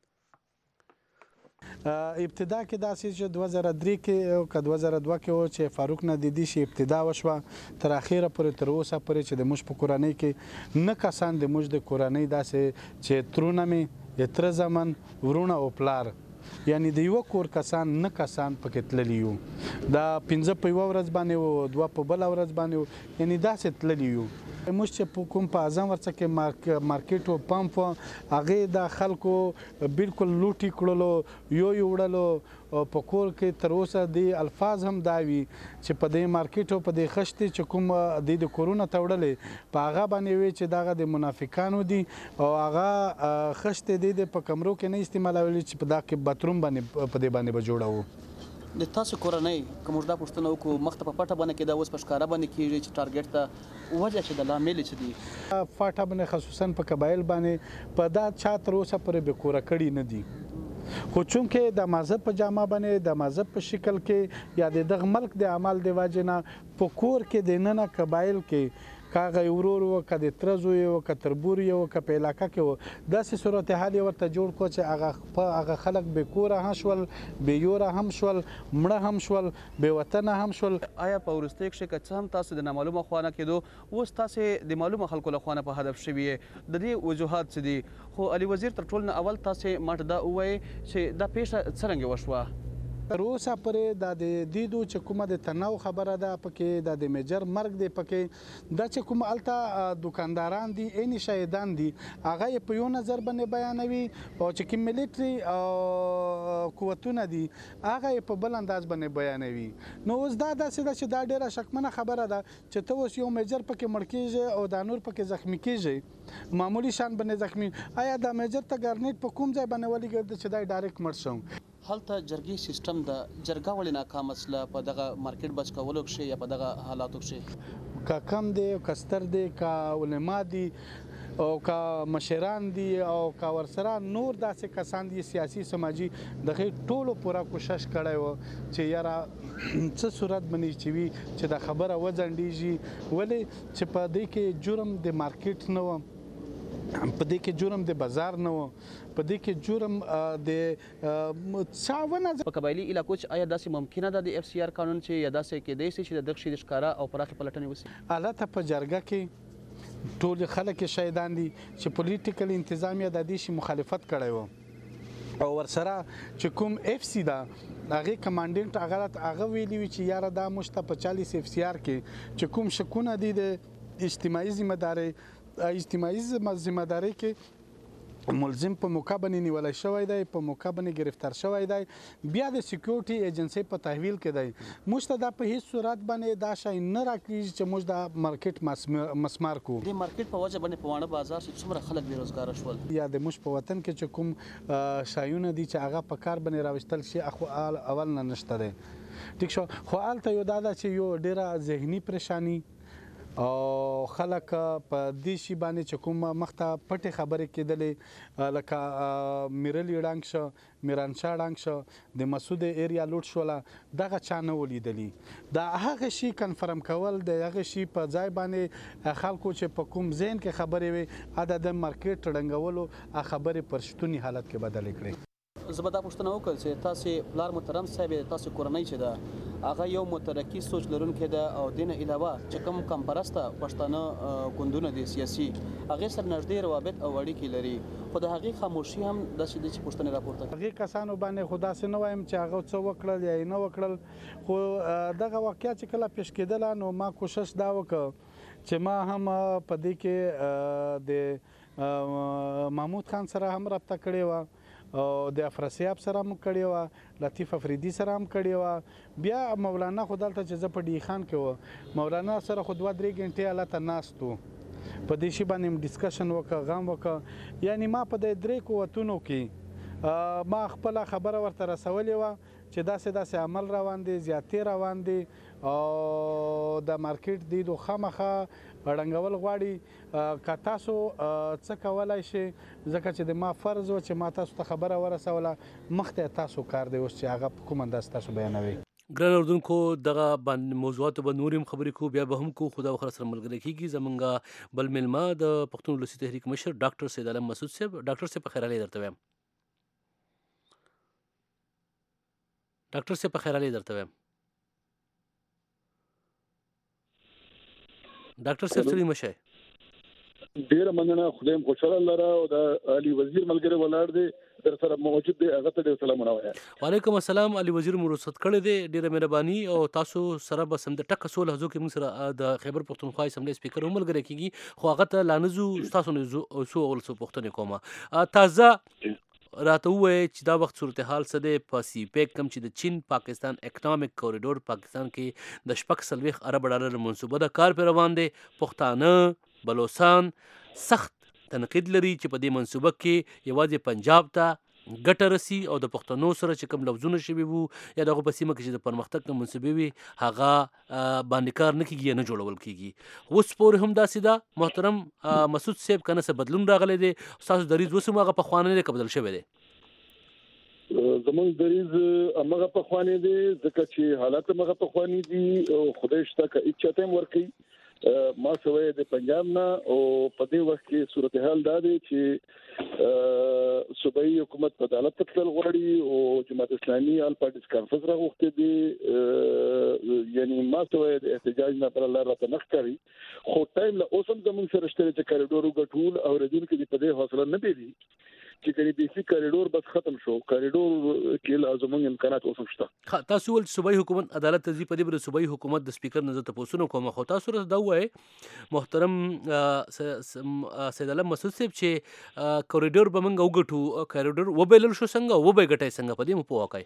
ابتدا کې داسې چې دوه زره درې کې او که دوه زره دوه کې و چې فاروق نادیدي شي ابتدا وشوه تر اخره پورې تر اوسه پورې چې د موږ په کورنۍ کې نه کسان د موږ د کورنۍ داسې چې ترونه مې تره زمن ورونه او پلار یعنی د یوه کور کسان نه کسان پکې تللي یو. دا پنځه په یوه ورځ باندې و دوه په بله ورځ باندې و یعنی داسې تللي یو. موږ چې کوم په اعظم ورڅه کې مارکیټ و پمپ و هغې د خلکو بالکل لوټي کړلو یو یې وړلو په کور کې تر اوسه د الفاظ هم دا وي چې په دې مارکیټ او په دې خښتې چې کوم د د کورونه ته وړلې په هغه باندې وي چې دغه د منافقانو دي او هغه خښتې د په کمرو کې نه استعمالولي چې په دا کې باتروم باندې په دې باندې به جوړوو. د تاسو کورنۍ که موږ دا پوښتنه وکړو مخته په پټه باندې کېده اوس په ښکاره باندې کېږي چې ټارګېټ ته وجه چې د لامل څه دي؟ پټه باندې خصوصا په قبایل باندې په دا چا تر اوسه پورې بې کوره کړي نه دي. خو چونکې د مذهب په جامه باندې د مذهب په شکل کې یا د دغه ملک د عمل د وجې نه په کور کې د ننه قبایل کې کاغه ورور و که د تره زوی و که تربور و که په علاقه کې و داسې صورتحال یې ورته جوړ کړو چې هغه هغه خلک بې کوره هم شول بې یوره هم شول مړه هم شول بې وطنه هم شول. آیا په وروستیو کښې که څه هم تاسو د نامعلومه خوا نه کېدو اوس تاسې د معلومه خلکو له خوا نه په هدف شوي یې د دې وجوهات څه دي؟ خو علي وزیر تر ټولو نه اول تاسې ما ته دا ووایئ چې دا پیښه څرنګه وشوه؟ تر اوسه پورې دا د دې دو چې کومه د تناو خبره ده پکې دا د میجر مرګ دی پکې دا چې کوم الته دکانداران دي عین شهیدان دي هغه په یو نظر باندې بیانوي او چې کوم ملټري او قوتونه دي هغه په بل انداز باندې بیانوي. نو اوس دا داسې ده چې دا ډېره شکمنه خبره ده چې ته اوس یو میجر پکې مړ کېږي او دا نور پکې زخمی کېږي معمولی شان باندې زخمی. آیا دا میجر ته ګارنیټ په کوم ځای باندې ولګېد چې دا ډایرکټ مړ شو؟ هلته جرګې سیستم د جرګه ولې ناکام اصله په دغه مارکیټ بچ کولو کښې یا په دغه حالاتو کښې که کم دی که ستر دی که علما دي او که مشران دي او که ورسره نور داسې کسان دي سیاسي سماجي دغه ټولو پوره کوشش کړی و چې یاره څه صورت باندې چې وي چې دا خبره وځنډېږي ولې چې په دې کې جرم د مارکیټ نه و په دې کې جرم د بازار نه و په دې کې جرم د چاونه په قبایلي علاقو چې آیا داسې ممکنه ده د اف سی آر قانون چې یا داسې کېدای شي چې د دغه شي د ښکاره او پراخې پلټنې وشي؟ البته په جرګه کې ټول خلک شهیدان دي چې پولیټیکل انتظامیه د دې شي مخالفت کړی و او ورسره چې کوم اف سی ده هغې کمانډنټ هغه هغه ویلي وي چې یاره دا موږ ته په چالیس اف سی آر کې چې کوم شکونه دي د اجتماعي ذمهدارۍ اجتماعي ذمهدارۍ کې ملزم په موقع باندې نیولی شوی دی په موقع باندې گرفتار شوی دی بیا د سکیورټي ایجنسۍ په تحویل کې دی. موږ ته دا په هیڅ صورت باندې دا شی نه راکېږي چې موږ دا مارکیټ مسمار کړو. د مارکیټ په وجه باندې په واڼه بازار کې څومره خلک بېروزګاره شول یا د موږ په وطن کې چې کوم شایونه دي چې هغه په کار باندې راوستل شي خو اول نه نشته دی ټیک شو. خو هلته یو دا ده چې یو ډېره ذهني پریشاني او خلک په دې شي باندې چې کوم مخته پټې خبرې کېدلې لکه میرلی ړنګ شه میرانشاه ړنګ شه د مسعود ایریا لوټ شوله دغه چا نه ولیدلي. دا هغه شي کنفرم کول د هغه شي په ځای باندې خلکو چې په کوم ذهن کې خبرې وي ادا د مارکیټ ړنګولو خبرې پر شتوني حالت کې بدلې کړې. زه به دا پوښتنه وکړم چې تاسې پلار محترم صاحب تاسې کورنۍ چې ده هغه یو مترقي سوچ لرونکی ده او دې نه علاوه چې کوم کم پرسته پښتانه ګوندونه دي سیاسي هغې سره نږدې روابط او اړیکې لري خو د هغې خاموشي هم داسې دی چې پوښتنې راپورته کوي. هغې کسانو باندې خو داسې نه وایم چې هغه څه وکړل یا یې نه وکړل خو دغه واقعه چې کله پیش کېدله نو ما کوشش دا وکړ چې ما هم په دې کې د محمود خان سره هم رابطه کړې وه او د افراسیاب سره هم کړې وه لطیف افریدي سره هم کړې وه بیا مولانا خو دلته چې زه په ډي خان کې وه مولانا سره خو دوه درې ګنټې هلته ناست و په دې شي باندې هم ډسکشن وکړه غم وکړه یعنی ما په د درې قوتونو کې ما خپله خبره ورته رسولې وه چې داسې داسې عمل روان دی زیاتې روان دی او د مارکیټ دی دو خامخه ړنګول غواړي که تاسو څه کولی شئ ځکه چې د ما فرض و چې ما تاسو ته خبره ورسوله مخته تاسو کار دی اوس چې هغه په کوم انداز تاسو بیانوئ. ګران اردوونکو دغه باندې موضوعاتو به نور هم خبرې کوو بیا به هم کوو خو دا وخت سره ملګری کېږي زمونږ بل میلمه د پښتون ولسي تحریک مشر ډاکټر سید عالم مسعود صاحب. ډاکټر صاحب په خیر علي درته وایم ډاکټر صاحب په خیر علي درته وایم ډاکټر صاحب ستړي مه شئ. ډېره مننه خدای مو خوشحاله لره او د علي وزیر ملګری ولاړ دی در سره موجود دی هغه ته ډېر سلامونه وایم. وعلیکم السلام. علي وزیر مو رخصت کړی دی ډېره مهرباني او تاسو سره به سم د ټکه څو لحظو کې موږ سره د خیبر پښتونخوا اسمبلی سپیکر هم ملګری کېږي خو هغه ته لا نه ځو ستاسو نه څو اول څو پوښتنې کومه تازه راته ووایئ چې دا وخت صورتحال څه دی په سی پیک کم چې د چین پاکستان اکنامک کوریډور پاکستان کې د شپږ څلوېښت ارب ډالر منصوبه د کار پرې روان دی. پښتانه بلوچستان سخت تنقید لري چې په دې منصوبه کې یوازې پنجاب ته ګټه رسي او د پښتنو سره چې کوم لفظونه شوي وو یا دغه په سیمه کې چې د پرمختګ کوم منصوبې وي هغه باندې کار نه کېږي یا نه جوړول کېږي. اوس پورې هم داسې ده محترم مسعود صاحب که نه څه بدلون راغلی دی ستاسو دریځ اوس هم هغه پخوانی دی که بدل شوی دی؟ زمونږ دریځ همغه پخوانی دی ځکه چې حالات همغه پخوانی دي خدای شته که هېڅ چاته هم ورکوي ما سوی د پنجاب نه او په دې وخت کې صورتحال دا دی چې صوبایي حکومت په عدالت ته تلل غواړي او جماعت اسلامي آل پارټیز کانفرنس راغوښتی دی یعنی ما سوی د احتجاج نه پر لار راته نه ښکاري خو ټایم له اوس هم زموږ سره شته چې کاریډور وګټول اورېدونکي دې په دې حوصله نه دی چې کله د کریډور بس ختم شو کریډور کې لازمي امکانات اوس شته. تاسو ول صوبایي حکومت عدالت ته په دې بر صوبایي حکومت د سپیکر نظر ته پوسونو کوم خو تاسو را دا وای محترم سید علم مسعود صاحب چې کوریډور به موږ وګټو کوریډور وبېلل شو څنګه وبې ګټای څنګه په دې مو په واقع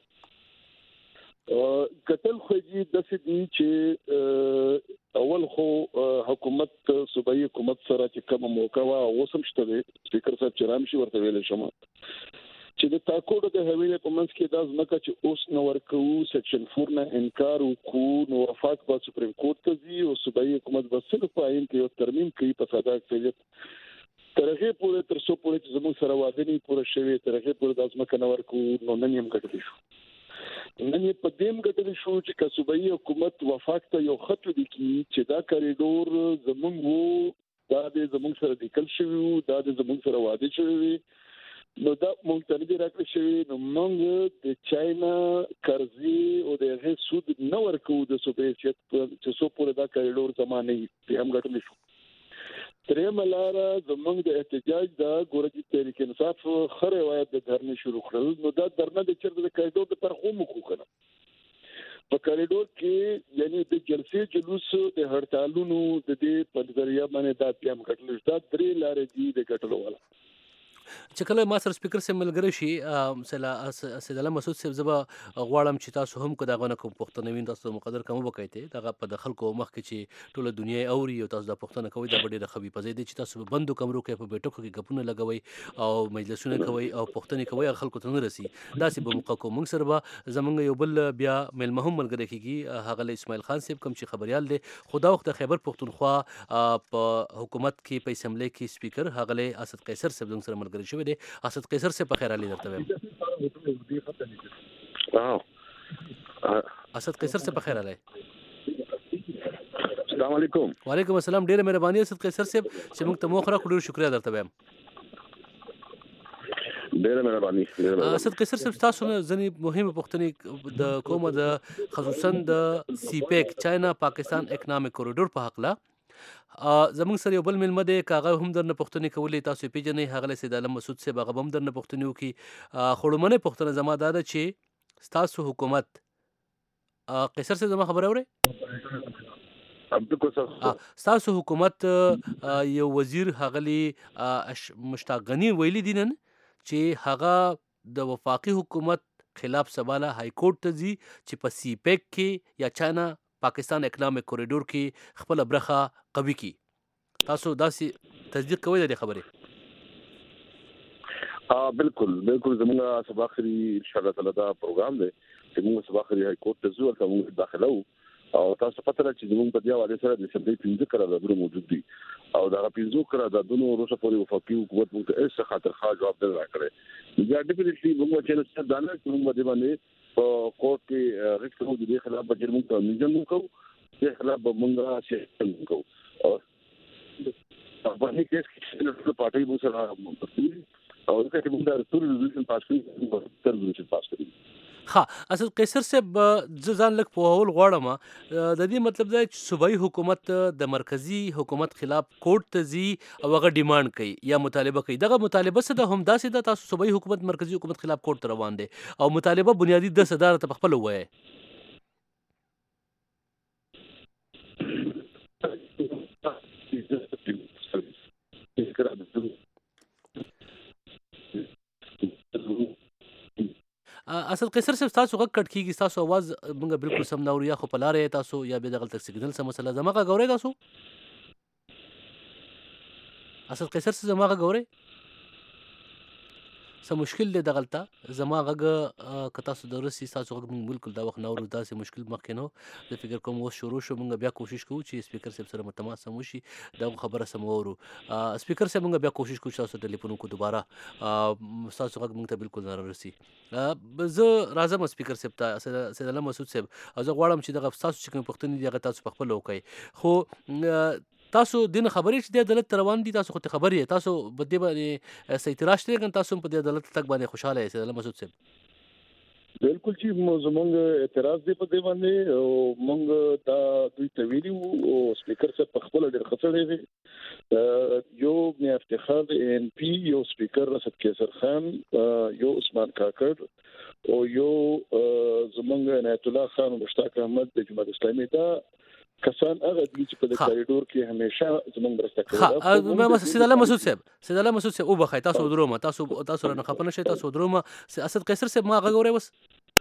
قتل خوږي د سدي چې اول خو حکومت صوبایي حکومت سره چې کوم موقع وا اوسم شته دی سپیکر صاحب چرام شي ورته ویل شم چې د تاکوډ د حویلې په منځ کې دا ځمکه چې اوس نو ورکو سیکشن چار نه انکار وکړو نو وفاق په سپریم کورټ ته ځي او صوبایي حکومت به څه په عین کې یو ترمیم کوي په ساده اکثریت ترغه پورې تر څو پورې چې زموږ سره واده نه پوره شوی ترغه پورې د ځمکه نو ورکو نو نن هم کټلی شو نن په دیم ګټل شو چې کسبایي حکومت وفاق ته یو خط لیکي چې دا کریډور زمونږ وو دا د زمونږ سره د کل شوی دا د زمونږ سره واده شوی نو دا مونږ ته نه راکړی شوی نو مونږ د چاینا قرضې او د هغې سود نه ورکو د صوبې چې څو پورې دا کریډور زمانه یې هم ګټل شو. درېمه لاره زمونږ د احتجاج د ګورجي تحریک انصاف خه روایت د دھرنې شروع کړل نو دا دھرنه د چیرته د کریډور د طرفو مخ کنه په کریډور کې یعنی د جلسې جلوس د هړتالونو د دې په ذریعہ باندې دا پیام کټل دا درې لارې دي د کټلو والا چې کله ما سره سپیکر سره ملګری شي سلا سید علم مسعود صاحب زبا غواړم چې تاسو هم کو دا غونه کوم پښتنه وین تاسو مقدر کوم وکایته دا په دخل کو مخ کې چې ټوله دنیا اوري او تاسو د پښتنه کوي دا ډېر خبي پزې دي چې تاسو بندو کمرو کې په بیٹکو کې غپونه لګوي او مجلسونه کوي او پښتنه کوي خلکو ته نه رسي دا سي به موقع کوم سره به زمونږ یو بل بیا مل مهم ملګری کیږي هغه اسماعیل خان صاحب کوم چې خبريال دي خدا وخت خیبر پښتونخوا په حکومت کې په اسمبلی کې سپیکر هغه اسد قیصر صاحب سره ملګری شوی دی اسد قیصر سے په خیر علي درته وایم اسد قیصر سے په خیر علي السلام علیکم وعلیکم السلام ډیره مهرباني اسد قیصر صاحب چې موږ ته موخره کړو شکریا درته وایم ډیره مهرباني اسد قیصر صاحب تاسو نه ځنې مهمه پوښتنې د کومه د خصوصا د سی پیک چاینا پاکستان اکنامک کوریډور په حق لا زمونږ سره یو بل ملمه دی کاغه هم درنه پښتنې کولې تاسو پیژنې هغه سید علم مسعود صاحب هغه هم درنه پښتنې وکي خړومنه پښتنه زما دا ده چې تاسو حکومت قیصر صاحب زما خبره اوري تاسو حکومت یو وزیر هغلی مشتاق غنی ویلي دي نن چې هغه د وفاقي حکومت خلاف سواله های کورټ ته ځي چې په سی پیک کې یا چاینا پاکستان اکنامک کوریډور کې خپل برخه قوي کی تاسو داسې تصدیق کوئ د خبرې ا بالکل بالکل زموږه سبا اخري ان شاء الله تعالی دا پروګرام دی چې موږ سبا اخري های کورټ ته ځو او موږ داخله وو او تاسو پته لرئ چې موږ په دې حواله سره د سمدې پنځه قراردادونه موجود دي او دا پنځه قراردادونه وروسته پورې وفاقي حکومت موږ ته هیڅ خاطر خا جواب نه راکړي بیا ډیفینټلی موږ چې څه دانه موږ باندې باندې په کورټ کې غوښتنه د دې خلاف بجر موږ ته نظام وکړو چې خلاف موږ شي وکړو او په دې کې چې د پارټي مو سره او دا چې موږ د ټول ریزولوشن پاس کړو تر ریزولوشن پاس کړو ها اسد قیصر صاحب ځان لک په هول غواړم د دې مطلب دا چې صوبایي حکومت د مرکزی حکومت خلاف کورټ ته ځي او هغه ډیماند کوي یا مطالبه کوي دغه مطالبه څه ده هم داسې ده تاسو صوبایي حکومت مرکزی حکومت خلاف کورټ ته روان دي او مطالبه بنیادی د صدارت په خپل وایي اسد قیصر صاحب تاسو غږ کټ کیږي تاسو आवाज موږ بالکل سم ناوري یا خو پلاره تاسو یا به دغه تک سیګنل سم مسله زماغه غوړې تاسو اسد قیصر صاحب زماغه غوړې سم مشکل دی دغلطه زماغه کتا سو درسي تاسو غږ بالکل دا وخت ناورو داسې مشکل مخکې نو د فکر کوم و شروع شو موږ بیا کوشش کوو چې سپیکر صاحب سره متماس سم وشي دا خبره سم وورو سپیکر صاحب موږ بیا کوشش کوو تاسو ټلیفون کو دوباره تاسو غږ موږ ته بالکل نه رسي زه راځم سپیکر صاحب ته سید علم مسعود صاحب زه غواړم چې دغه تاسو چې کوم پښتني دی هغه تاسو په خپل وکړي خو تاسو دین خبرې چې د عدالت روان دي تاسو خو ته خبرې تاسو بده باندې سيتراش لري ګن تاسو په عدالت تک باندې خوشاله یې سید علم مسعود صاحب بالکل چې زمونږ اعتراض دی په دې باندې او موږ دا دوی ته ویلو او سپیکر صاحب په خپل ډېر خسرې دي یو میاشتې افتخار د ان پی یو سپیکر رسد کیسر خان یو عثمان کاکړ او یو زمونږ عنایت الله خان مشتاق احمد د جماعت اسلامي دا کسان هغه دي چې په د کوریډور کې همیشه زمونږ مرسته کوي. ها ما سید الله مسعود صاحب سید الله مسعود صاحب او بخای تاسو درومه تاسو تاسو نه خپنه شي تاسو درومه اسد قیصر صاحب ما غوړې وس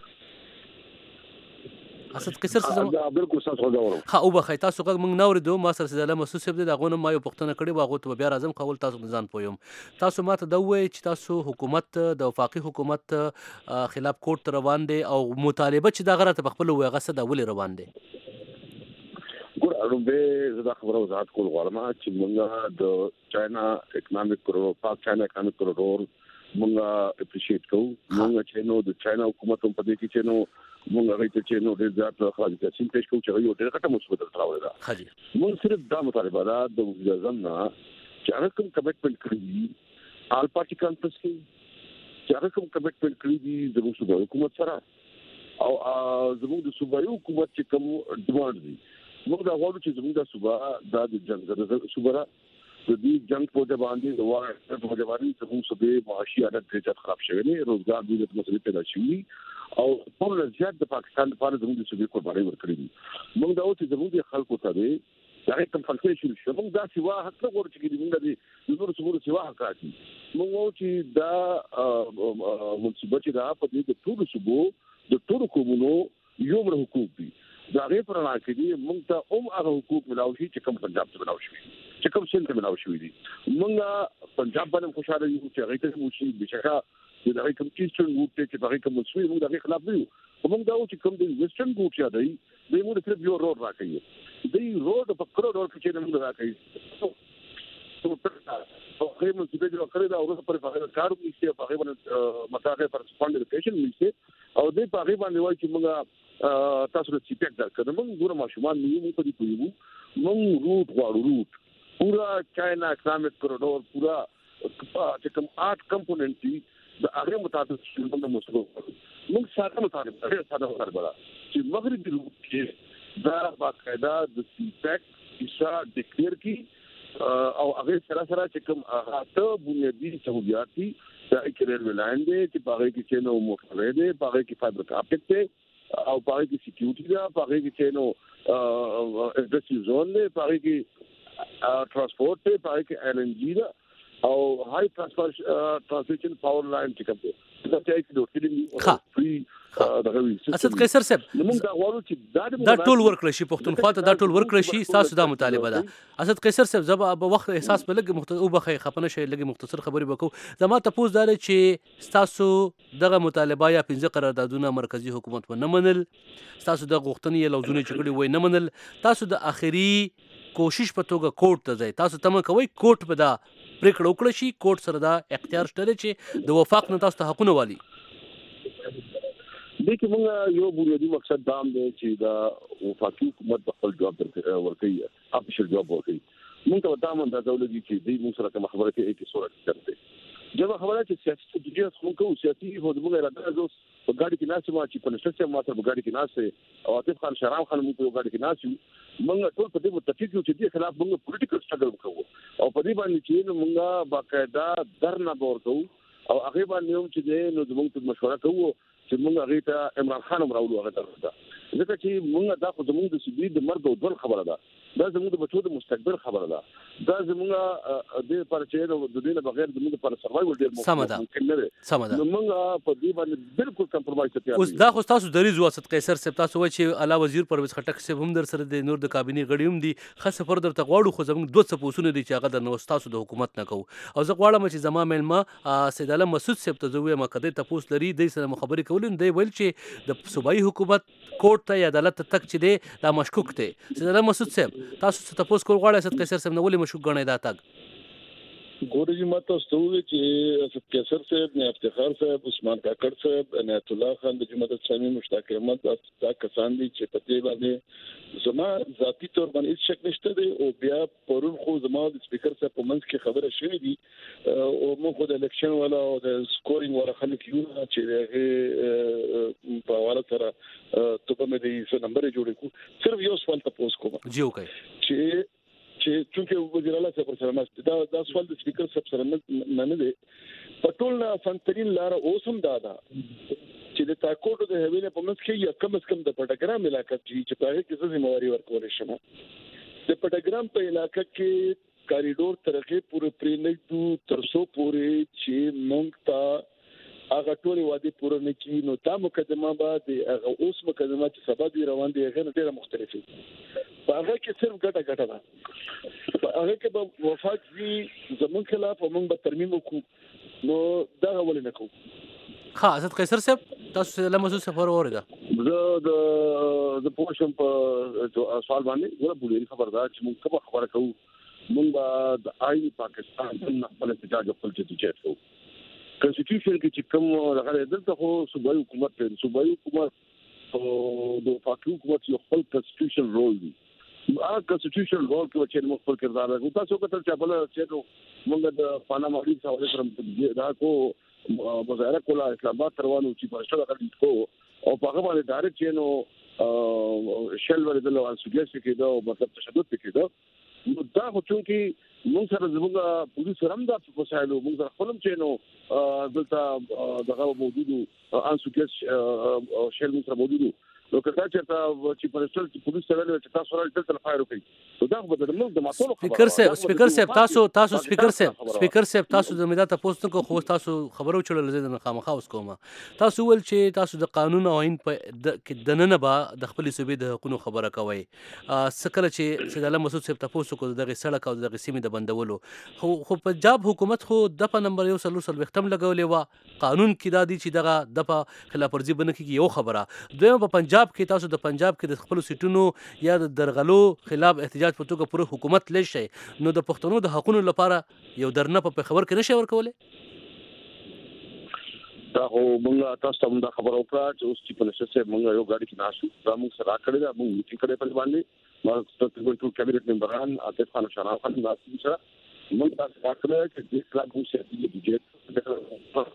اسد قیصر صاحب بالکل تاسو غوړم ها او بخای تاسو غږ موږ نور دو ما سره سید الله مسعود صاحب د غونه ما یو پښتنه کړي واغو ته بیا راځم قول تاسو ځان پویم تاسو ماته دوی چې تاسو حکومت د وفاقي حکومت خلاف کوټ روان دي او مطالبه چې دا غره ته خپل وغه څه د ولې روان دي ګور اړومبه زدا خبره وضاحت کول غواړم چې موږ د چاینا اکونومیک کورو پاک چاینا اکونومیک کورو موږ اپریشیټ کوو موږ چې نو د چاینا حکومت په دې کې چې نو موږ هغه ته چې نو ډېر زیات خالي تاسو پیش کوو چې یو ډېر کټه مثبت تراوي دا حاجی موږ صرف دا مطالبه دا د وزارت نه چې هغه کوم کمټمنټ کړی آل پارټي کانفرنس کې چې هغه کوم کمټمنټ کړی دي د صوبایي حکومت سره او زموږ د صوبایي حکومت چې کوم ډیمانډ دي موږ دا غواړو چې زموږ د صوبا د جنگ د صوبا د دې جنگ په د باندې د واره په د باندې زموږ صوبې معاشي حالت ډېر خراب شوی دی روزګار د مسلې پیدا شوی او ټول زیات د پاکستان لپاره زموږ د صوبې قرباني ورکړي دي موږ دا چې زموږ د خلکو ته دی دا کوم فنکشن شو موږ دا سیوا حق غواړو چې موږ د نور صوبې سیوا حق راځي موږ وو چې دا منصبه چې دا په دې د ټول صوبې د ټول قومونو یو مر حقوق دي دا غیر پر راکړي موږ ته هم هغه حقوق ملاوي چې کوم پنجاب ته ملاوي شي چې کوم سند ته ملاوي شي دي موږ پنجاب باندې خوشاله یو چې هغه ته مو شي بشکا چې دا کوم کیسټرن ګروپ ته چې هغه کوم مسوي موږ د خلاف دی موږ دا چې کوم د ویسټرن ګروپ یا دی دوی موږ صرف یو روډ راکړي دوی روډ په کړو ډول کې موږ راکړي په هغه مسوي چې کړی دا اوس پر هغه کارو کې په هغه باندې متاګه پر فند لوکیشن نشته او دوی په هغه باندې وایي چې موږ تاسو د سیپیک درکړو موږ ګورم ماشومان نیو په دې کوو موږ روټ غواړو روټ پورا چاینا اکونومیک کوریډور پورا چې کوم آټ کمپوننټ دي د هغه مطابق موږ مسلو موږ ساده مطابق هغه ساده مطابق چې مغربي روټ کې دا باقاعده د سیپیک حصہ ډیکلیئر کی او هغه سره سره چې کوم هغه بنیادی سہولیات دي دا اکریر ولاین دي چې باغې کې چې نو موټر دي باغې کې فایبر اپټیک دي او باغې کې سکیورټي دا باغې کې چې نو انډستری زون دي باغې کې ترانسپورت ته باغې کې ال ان جی دا او هاي ترانسمیشن پاور لاین چې کوم دا چې کې دوه کلی فری اسد قیصر صاحب دا ټول ورکړل شي پښتونخوا ته دا ټول ورکړل شي تاسو دا مطالبه ده اسد قیصر صاحب زما په وخت احساس په لګ مختصر او بخې خپنه شي لګ مختصر خبري وکړو زما ته پوز دار چې تاسو دغه مطالبه یا پنځه قراردادونه مرکزی حکومت و نه منل تاسو د غوښتنې لوزونه چګړي وای نه منل تاسو د اخري کوشش په توګه کوټ ته ځای تاسو تم کوي کوټ په دا پریکړه وکړه شي کوټ سره دا اختیار شته چې د وفاق نه تاسو ته حقونه والی دغه موږ یو بنیادی مقصد دام دی چې دا وفاقي حکومت خپل جواب ورکړي افیشل جواب ورکړي موږ ته دا مونږ دا ولګي چې دې موږ سره کوم خبره کې ایت صورت کوي جواب خبره چې سیاسي تجربه خو کوو سیاسي هو موږ اراده کوو په ګاډي کې ناسه ما چې په نشته ما سره په ګاډي کې ناسه او عاطف خان شرام خان موږ په ګاډي کې ناسه موږ ټول په دې متفق یو چې دې خلاف موږ پولیټیکل سټرګل کوو او په دې باندې چې موږ باقاعده درنه بور کوو او هغه باندې هم چې دې نو موږ مشوره کوو چې موږ هغه ته عمران خان راوړو هغه ته ځکه چې موږ دا خو زموږ د سیبي د مرګ او ډول خبره ده دا زموږ د بچو د مستقبل خبره ده دا زموږ د پرچې د دې نه بغیر زموږ پر سروایول ډیر ممکن نه ده سمدا موږ په دې باندې بالکل کمپرمایز ته اوس دا خو تاسو دریز واسط قیصر صاحب تاسو وایي چې اعلی وزیر پرویز خټک صاحب هم در سره د نور د کابینه غړي هم دي خاصه پر در تغواړو خو زموږ دوه څپوسونه دي چې هغه د نو تاسو د حکومت نه کو او زه غواړم چې زما ملما سید علم مسعود صاحب ته زوی مکده تاسو لري د سره مخابري کولین دی ویل چې د صوبایي حکومت کوټ ته عدالت تک چې دی دا مشکوک دی سید علم مسعود صاحب تاسو څه تاسو کول غواړئ اسد قیصر صاحب نو ولې مشکوک غنئ دا تک ګورې ماته ستوي چې اسد قیصر صاحب نه افتخار صاحب عثمان کاکړ صاحب عنایت الله خان د جماعت اسلامي مشتاق احمد دا کسان دي چې په دې باندې زما ذاتی تور باندې شک نشته دی او بیا پرون خو زما د سپیکر صاحب په منځ کې خبره شوې دي او موږ د الیکشن ولا او د سکورینګ ولا خلک یو چې هغه په حواله سره ته په مې د نمبر جوړې کو صرف یو سوال تاسو کوم جی اوکې چې چې چونکه وزیر اعلی صاحب سره ناست دا دا سوال د سپیکر صاحب سره نه نه دی په ټول نه فنترین لار اوسم دا ده چې د تاکوټو د هویل په منځ کې یا کم از کم د پټګرام علاقې چې په هغه کې څه ذمہواری ورکول شي د پټګرام په علاقې کې کاریډور ترغه پورې پرېنګو ترسو پورې چې مونږ ته هغه ټول وادي پوره نه کی نو تا مقدمه بعد هغه اوس مقدمه چې سبب روان دي هغه ډیره مختلفه په هغه کې صرف ګټه ګټه ده په هغه کې به وفات وی زمون خلاف موږ به ترمیم وکړو نو دا ول نه کوو ها حضرت قیصر صاحب تاسو له مسعود سفر اوریدا زه د د پوښتنه په سوال باندې ولا بولې خبردار چې موږ کوم خبره کوو موږ د آی پاکستان د خپل احتجاج خپل چې کوو کنسټیټیوشن کې چې کوم راغلی دلته خو صوبایي حکومت دی صوبایي حکومت او د پاکستان حکومت یو خپل کنسټیټیوشن رول دی هغه کنسټیټیوشن رول کې چې موږ خپل کردار لرو تاسو کتل چې بل چې موږ د پاناما لیک سره سره دا کو مظاهره کوله اسلام آباد روانو چې په شته غږ کو او په هغه باندې ډایرکټ چې نو شل ورته له انسوګیس کې دا مطلب تشدد کې دا نو دا خو چې موږ سره زموږ پولیس سره هم دا وسایلو موږ سره خپلم چې نو دلته دغه موجودو انسوګیس شل موږ سره موجودو نو کله چې چې پرسل چې پولیس سره چې تاسو راځي دلته فایر وکړي نو دا خو د موږ د ماټولو سپیکر صاحب سپیکر صاحب تاسو تاسو سپیکر صاحب سپیکر صاحب تاسو د مدته پوسټ کو خو تاسو خبرو چړل زید نه خامخا اوس کومه تاسو ول چې تاسو د قانون او عین په کې دننه با د خپل صوبې د حقوقو خبره کوي سکه چې سید الله مسعود صاحب تاسو کو دغه سړک او دغه سیمه د بندولو خو خو پنجاب حکومت خو د په نمبر یو سلو سل وختم لګولې و قانون کې دادی چې دغه د خلاف ورزي بنه کې یو خبره دویم په پنجاب کې تاسو د پنجاب کې د خپل سیټونو یا د درغلو خلاف احتجاج په توګه پوره حکومت لشي نو د پښتنو د حقوقو لپاره یو درنه په خبر کې نشي ورکولې دا هو موږ تاسو ته دا خبر وکړه چې اوس چې په نشه سه موږ یو غاډي کې ناشو دا موږ سره کړی دا موږ میټینګ کړې په باندې ما تاسو ټول کابینټ ممبران عاطف خان شانا خان ناسي سره موږ تاسو راکړل چې د کلاب مو سره دی بجټ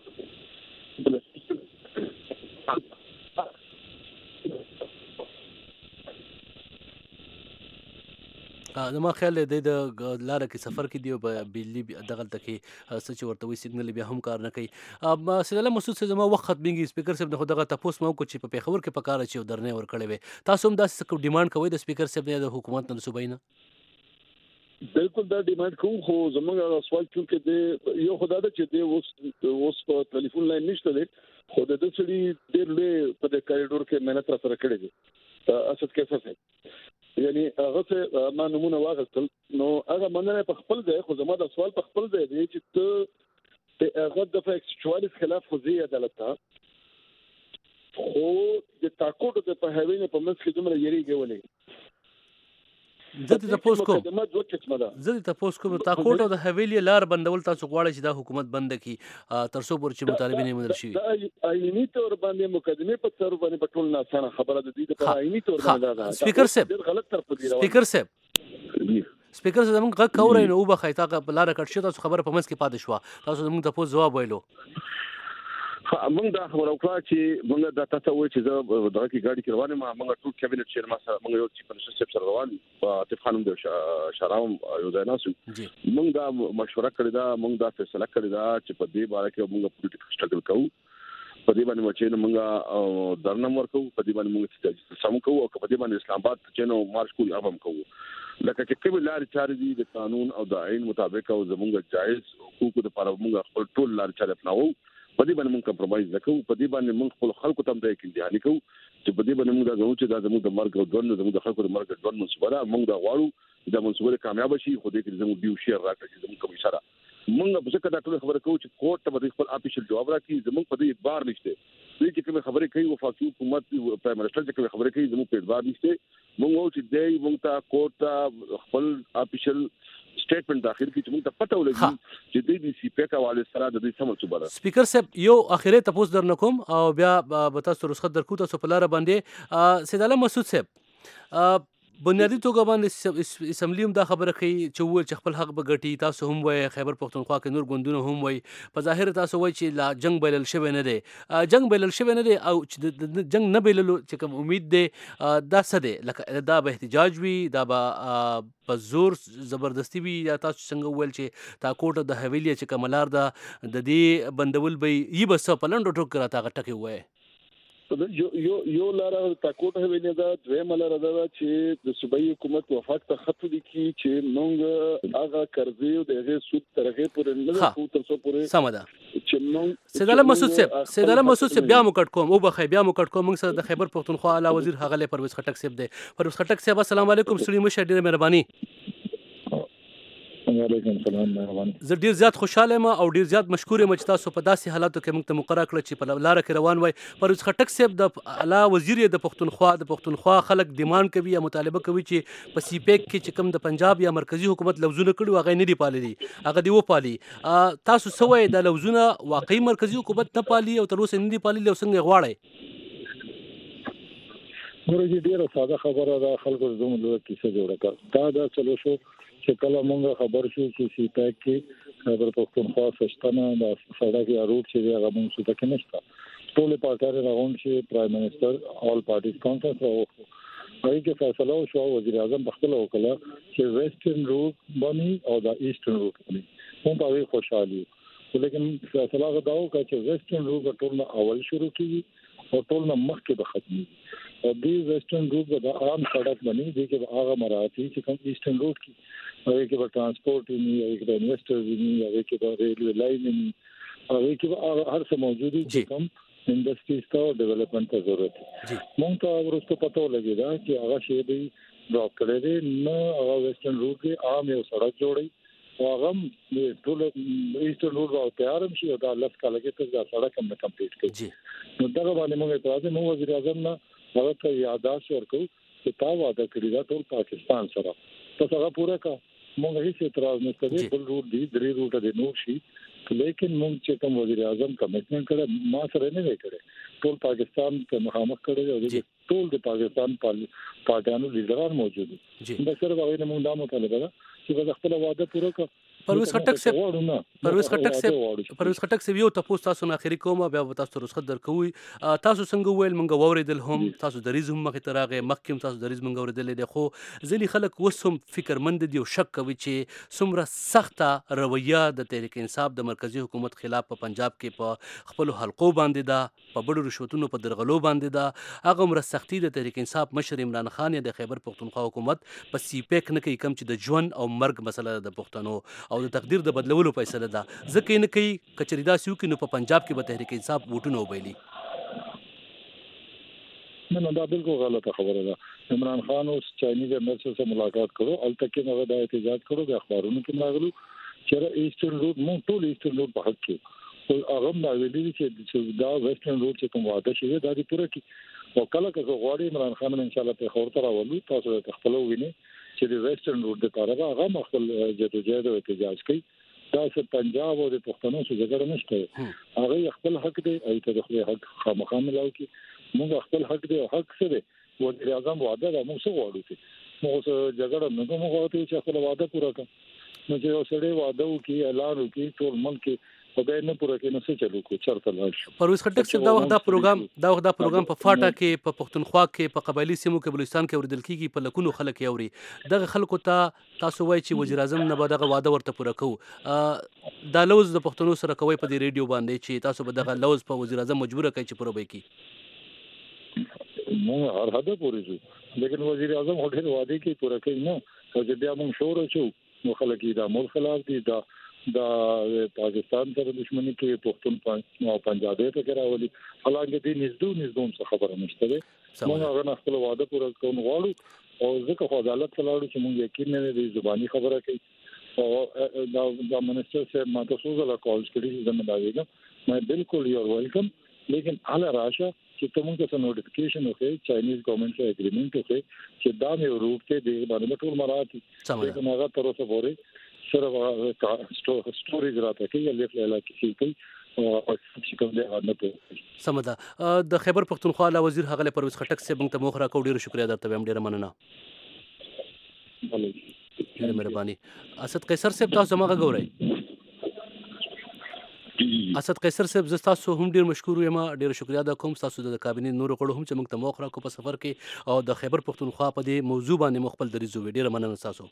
زما خیال دی د لاره کې سفر کې دی او بجلی دغه تکي سچ ورته وي سیګنل بیا هم کار نه کوي سید الله مسعود صاحب زما وخت ختميږي سپیکر صاحب نه خو دغه تاسو مو کو چې په پیښور کې پکاره چې درنه ور کړی وي تاسو هم دا څه ډیماند کوئ د سپیکر صاحب نه د حکومت نه صوبای نه بالکل دا ډیماند کوم خو زموږ سوال چې د یو خدای د چې د اوس اوس په ټلیفون لاین نشته دی خو د دې سړي ډېر له په د کاریډور کې مهنت را سره کړی دی اساس کې څه یعنی هغه ما نمونه واغستل نو هغه مننه په خپل ځای خو زما د سوال په خپل ځای دی چې ته هغه د فیکچوالز خلاف خو زی عدالت خو د تاکوټو د په هوینه په منځ کې دومره یریږي ولې زه ته تاسو کوم زه ته تاسو کوم تاکوټو د حویلی لار بندول تاسو غواړئ چې دا حکومت بند کړي تر څو پورې چې مطالبه نه منل شي دا آئینی تور باندې مقدمه په تر باندې په ټول نه خبره د دې په آئینی تور باندې دا سپیکر صاحب غلط طرف دی سپیکر صاحب سپیکر صاحب موږ غږ کورای نو وبخښه تا په لار کټ شو تاسو خبره په منځ کې پاتې شو تاسو موږ ته جواب وایلو موږ دا خبره وکړه چې موږ دا تاسو وایي چې زه دغه کې ګاډي کې روانه ما موږ ټول کابینټ چیرمن سره موږ یو چې په نشه سره روان او عاطف خانم د شراوم یو ځای ناسو موږ دا مشوره کړې ده موږ دا فیصله کړې ده چې په دې باره کې موږ پولیټیکل سټرګل کوو په دې باندې چې موږ درنه ورکو په دې باندې موږ سم کوو او په دې باندې اسلام آباد چې نو مارچ کوو هغه هم کوو لکه چې کوم لارې چارې دي د قانون او د آئین مطابق او زموږ جایز حقوقو لپاره موږ خپل ټول لارې چارې اپناوو په دې باندې موږ کمپرمایز وکړو په دې باندې موږ خپل خلکو ته د اکتیالي کوو چې په دې باندې موږ دا غواړو چې دا زموږ د مرګ او ژوند زموږ د خلکو د مرګ او ژوند منصوبه موږ دا غواړو دا منصوبه کامیاب شي خو دې کې زموږ دیو شیر راکړي زموږ کوم اشاره موږ په څه دا ټول خبره کوو چې کوټ ته خپل افیشل جواب راکړي زموږ په دې اعتبار نشته دې چې کوم خبره کوي وفاقي حکومت پرایم منسٹر چې کوم خبره کوي زموږ په اعتبار نشته موږ وایو چې دې موږ ته کوټ ته خپل افیشل سټیټمنټ داخل کی چې موږ ته پته ولګي چې د دې سی پیک حواله سره د دې سم څه بره سپیکر صاحب یو اخیری تاسو درنکوم او بیا به تاسو رسخت درکو تاسو په لار باندې سید الله مسعود صاحب بنیادی توګه باندې اسمبلی هم دا خبره کوي چې وویل چې خپل حق به ګټي. تاسو هم وایي خیبر پښتونخوا کې نور ګوندونه هم وایي په ظاهر تاسو وایي چې لا جنگ بلل شوی نه دی. جنگ بلل شوی نه دی او چې د جنگ نه بللو چې کوم امید دی دا څه دی؟ لکه دا به احتجاج وي، دا به په زور زبردستی وي، یا تاسو څنګه وویل چې تا کوټه د حویلي چې کومه لار ده د دې بندول به یې به څه په لنډو ټکو کې راته هغه ټکې ووایي؟ یو یو یو لاره تاکوټ حویلي ده، دویمه لاره ده چې د صوبایي حکومت وفاق ته خط لیکي چې موږ هغه قرضې او د هغې سود تر هغې پورې نه کوو تر څو پورې سمه ده. چې موږ سید الله مسعود صاحب سید الله مسعود صاحب بیا مو کټ کوم او بخې بیا مو کټ کوم. موږ سره د خیبر پښتونخوا اعلی وزیر ښاغلی پرویز خټک صاحب دی. پرویز خټک صاحب السلام علیکم. ستړي مشه، ډېره مهرباني. وعلیکم السلام. مهرباني. زه ډیر زیات خوشاله یم او ډیر زیات مشکور یم چې تاسو په داسې حالاتو کې موږ ته مقرره کړ چې په لار کې روان وای. پرویز خټک صاحب د اعلی وزیر د پښتونخوا د پښتونخوا خلک ډیماند کوي یا مطالبه کوي چې په سی پیک کې چې کوم د پنجاب یا مرکزی حکومت لوزونه کړي هغه نه دی پالي، هغه دی و پالي. تاسو سوې د لوزونه واقعي مرکزی حکومت نه پالي او تر اوسه نه دی پالي، او څنګه غواړي؟ ورته ډیره ساده خبره ده، خلکو زموږ له کیسه جوړه کړه. دا دا چلو شو چې کله مونږ خبر شو چې سی پیک کې خیبر پښتونخوا سشتنه د سړک یا روټ چې هغه مونږ څه پکې نشته. ټول پارټیان راغون چې پرایم منسٹر آل پارټیز کانفرنس راوخو، هغه کې فیصله وشو وزیر اعظم بخښله وکړه چې ویسټرن روټ باندې او د ایسټرن روټ باندې هم په خوشحالي. لیکن فیصله غدا وکړه چې ویسټرن روټ ټول نه اول شروع کیږي او ټول نه مخکې به ختمي. او دې ویسټرن روټ د عام سړک باندې دي چې هغه مراتي چې کوم ایسټرن روټ کې هغه کې به ترانسپورت وي، هغه کې به انویسټرز وي، هغه کې به ریلوے لاین وي، هغه کې به هر څه موجود دي چې کوم انډستریز ته ډیولپمنٹ ته ضرورت دي. مونږ ته ورسته پته ولګی دا چې هغه شی دی ډراپ کړی دی، نه هغه ویسټرن روټ کې عام یو سړک جوړي او هغه د ټول ایسټرن روټ او تیارم شي او دا لس کاله کې ته دا سړک هم کمپلیټ کړي. نو دا باندې موږ اعتراض نو وزیر اعظم نه هغه ته یاداش ورکړو چې تا وعده کړی دا ټول پاکستان سره تاسو هغه پوره کا. موږ هیڅ اعتراض نه کوي، بل روټ دی درې روټ دی نو شي، لیکن موږ چې کوم وزیر اعظم کمټمنټ کړه ما سره نه وکړي، ټول پاکستان ته مخامخ کړي او ټول د پاکستان پارټیانو لیډران موجود دي. دا سره هغه موږ دا مطالبه ده چې خپل وعده پوره کړه. پرویز خټک صاحب پرویز خټک صاحب پرویز خټک صاحب یو تاسو تاسو نه اخري کومه بیا تاسو رخصت درکوي. تاسو څنګه ویل مونږ ووریدل هم تاسو دریز هم مخې ته راغی، مخکې تاسو دریز مونږ وریدل دي، خو ځینې خلک اوس هم فکرمند دي او شک کوي چې څومره سخته رویه د تحریک انصاف د مرکزی حکومت خلاف په پنجاب کې په خپل حلقو باندې ده، په بډو رشوتونو په درغلو باندې ده. هغه عمر سختی د تحریک انصاف مشر عمران خان یا د خیبر پښتونخوا حکومت په سی پیک نه کوي، کم چې د ژوند او مرګ مسله د پښتنو او د تقدیر د بدلولو فیصله ده. ځکه نه کوي کچری دا سیو کې نو په پنجاب کې به تحریک انصاف ووټونه وبایلي. نه نه دا بالکل غلطه خبره ده. عمران خان اوس چاینیز امیر سره ملاقات کړو، الته کې هغه د احتجاج کړو، د اخبارونو کې راغلو چې ایسټرن روټ مونږ ټول ایسټرن روټ په حق کې او هغه دا ویلي چې دا ویسټرن روټ چې کوم واده شوی دا دی پوره کې او کله که غواړي عمران خان ان شاء الله په خور تر اولو تاسو ته خپل ویني چې د ویسټرن روټ د طرفه هغه خپل جدوجہد او احتجاج کوي. دا چې پنجاب او د پښتنو څخه جګړه نشته، هغه خپل حق دی او ته د خپل حق خامخا ملاو کی موږ خپل حق دی او حق څه دی. وزیر اعظم وعده ده، موږ څه غواړو چې موږ جګړه نه کوو، موږ غواړو چې خپل وعده پوره کړو. نو چې یو سړی وعده وکړي اعلان وکړي ټول ملک په دې نه پوره کې نه څه چلو کو چرته لاړ شو. پرویز خټک صاحب دا وخت دا پروګرام دا وخت دا پروګرام په فاټا کې په پښتونخوا کې په قبایلی سیمو کې بلوچستان کې اوریدل کیږي، په لکونو خلک یې اوري. دغه خلکو ته تاسو وایي چې وزیر اعظم نه به دغه وعده ورته پوره کوو. دا لوز د پښتنو سره کوي په دې ریډیو باندې چې تاسو به دغه لوز په وزیر اعظم مجبور کړئ چې پوره وکړي. موږ هر حد پوره شو، لیکن وزیر اعظم هټل وعده کې پوره کوي نه. او چې بیا موږ شور شو نو خلک دا مول خلاف دي، دا دا پاکستان سره دښمنی کې پښتون او پنجابي ته راولي. حالانکه دې نږدې نږدې څه خبره نشته ده. موږ هغه خپل وعده پوره کوو غواړو او ځکه خو عدالت لاړو چې موږ یقین نه لري زبانی خبره کوي. او دا د منسٹر سے ماته سوزله کال کړي چې زموږ دا ویل مې بالکل یو ویلکم، لیکن اعلی راشه چې کوم څه نوټیفیکیشن وکړي چاینیز ګورنمنت سره اګریمنت وکړي چې دا مې روټ ته دی باندې ټول مراتي چې هغه تر اوسه پورې سره سټوریز راته کوي یا لیف لاله کې کوي او چې کوم دی نه پوهه. سمدا د خیبر پښتونخوا له وزیر هغه پرویز خټک صاحب ته مخ را کو ډیر شکریا درته هم ډیر مننه. ډېره مهرباني. اسد قیصر صاحب تاسو زما غږ اورئ؟ اسد قیصر صاحب زه تاسو هم ډیر مشکور یم، ډیره شکریا ده کوم تاسو د کابینې نورو غړو هم چې موږ ته موخه راکړو په سفر کې او د خیبر پښتونخوا په دې موضوع باندې مو خپل دریځ وویل. ډیره مننه تاسو.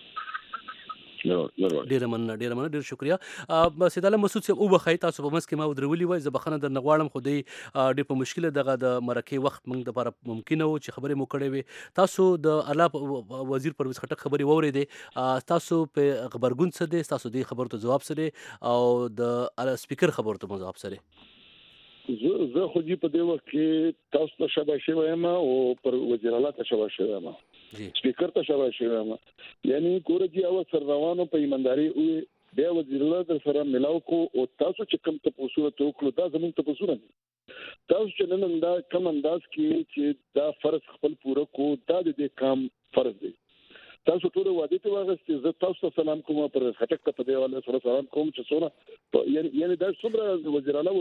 ډیره مننه ډیره مننه ډیره شکریا. سید عالم مسعود صاحب وبخښئ تاسو په منځ کې ما ودرولي وای، زه بخښنه درنه غواړم، خو دی ډېر په مشکله دغه د مرکې وخت موږ دپاره ممکنه و چې خبرې مو کړې وې. تاسو د اعلی وزیر پرویز خټک خبرې واورېدې، تاسو په غبرګون څه دی، تاسو دې خبرو ته ځواب څه دی او د سپیکر خبرو ته مو ځواب څه دی؟ زه خو دې په دې وخت کې تاسو ته شابه شوی یم او پر وزیر اعلی ته شابه شوی یم، سپیکر ته شابه شوی یم. یعنی ګوره چې اول سر روانو په ایمانداري وي، بیا وزیر اعلی در سره ملاو کو او تاسو چې کوم تاسو ته وکړو دا زموږ تاسو نه تاسو چې نن دا کوم انداز کې چې دا فرض خپل پوره کو دا د دې کام فرض دی. تاسو ټول وعده ته واغستې، زه تاسو ته سلام کوم، پر خټک ته په دی والے سره سلام کوم چې څونه یعنی یعنی دا څومره وزیر اعلی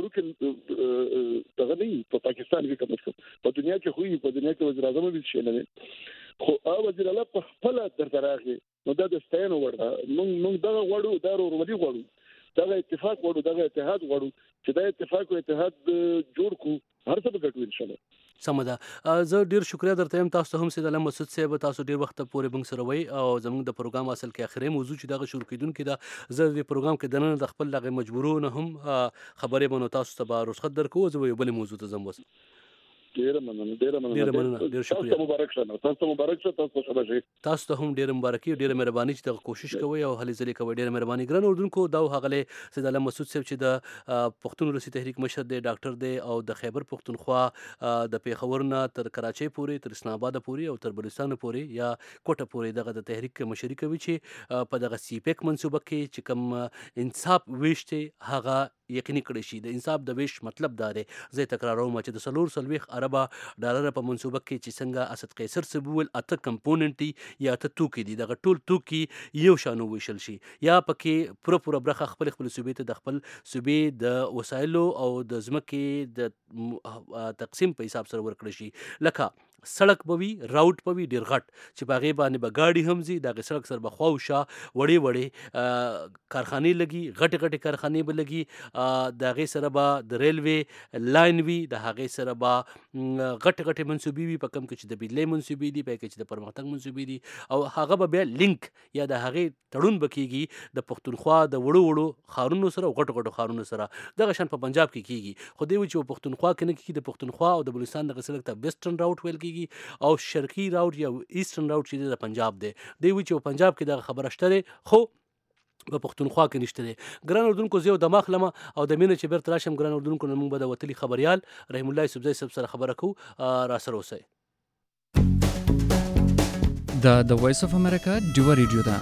ورکه دغه نه په پاکستان کې کوم په دنیا کې خو په دنیا کې وزیر اعظم به شي نه، خو هغه وزیر اعلی په خپل درتراغه نو دا د ستاینو ورته موږ موږ دغه غواړو، دا ورولي غواړو، دغه اتفاق غواړو، دغه اتحاد غواړو چې دا اتفاق او اتحاد جوړ کو، هر څه به ګټو ان شاء الله. سمه ده. زه ډیر شکریا درته یم. تاسو ته هم سید علم مسعود صاحب تاسو ډیر وخت پورې موږ سره وای او زموږ د پروګرام اصل کې اخري موضوع چې دغه شروع کیدونکې ده، زه د پروګرام کې دنه د خپل دغه مجبورونه هم خبرې بنو تاسو ته به رخصت درکو، زه یو بل موضوع ته زم وس. ډیره مننه ډیره مننه ډیره مننه ډیره شکریا. تاسو مبارک شه، تاسو مبارک شه، تاسو شابه تاسو ته هم ډیره مبارکي، ډیره مهرباني چې دغه کوشش کوي او هلې ځلې کوي. ډیره مهرباني. ګران اردوونکو، دا هغه سید علم مسعود صاحب چې د پښتون ولسي تحریک مشر دی، ډاکټر دی او د خیبر پښتونخوا د پیښور نه تر کراچۍ پورې، تر اسلام آباد پورې او تر بلوچستان پورې یا کوټه پورې دغه د تحریک مشري کوي چې په دغه سی پیک منصوبه کې چې کوم انصاف ویش دی هغه یقیني کړی شي. د انصاف د ویش مطلب دا دی، زه تکراروم چې د څلور څلوېښت اربه ډالر په منصوبه کې چې څنګه اسد قیصر صاحب وویل اته کمپوننټ یا اته توکي دي، دغه ټول توکي یو شان وویشل شي یا پکې پوره پوره برخه خپل خپل صوبې ته د خپل صوبې د وسایلو او د ځمکې د تقسیم په حساب سره ورکړل شي. لکه سړک به وي، راوټ به وي ډېر غټ چې په هغې باندې به ګاډي هم ځي، د هغې سړک سره به خوا او شا وړې وړې کارخانې لګي، غټې غټې کارخانې به لګي، د هغې سره به د ریلوې لاین وي، د هغې سره به غټې غټې منصوبې وي په کوم کې چې د بجلۍ منصوبې دي، په کې چې د پرمختګ منصوبې دي، او هغه به بیا لینک یا د هغې تړون به کېږي د پښتونخوا د وړو وړو ښارونو سره او غټو غټو ښارونو سره. دغه شان په پنجاب کې کېږي، خو دی وایي چې په پښتونخوا کې نه کېږي. د پښتونخوا او د بلوچستان دغه سړک ته ویسټرن راوټ ویل کېږي او شرقي راوټ یا ایسټرن راوټ چې د پنجاب دی. دی وایي چې په پنجاب کې دغه خبره شته دی خو په پښتونخوا کې نشته دی. ګران اردوونکو، زه یو دماغ لمه او د مینه چې بیرته راشم ګران اردوونکو نن موږ به د وتلي خبریال رحیم الله یوسفزی صاحب سره خبره کوو، راسره اوسئ. دا د وایس اف امریکا ډیوه ریډیو ده.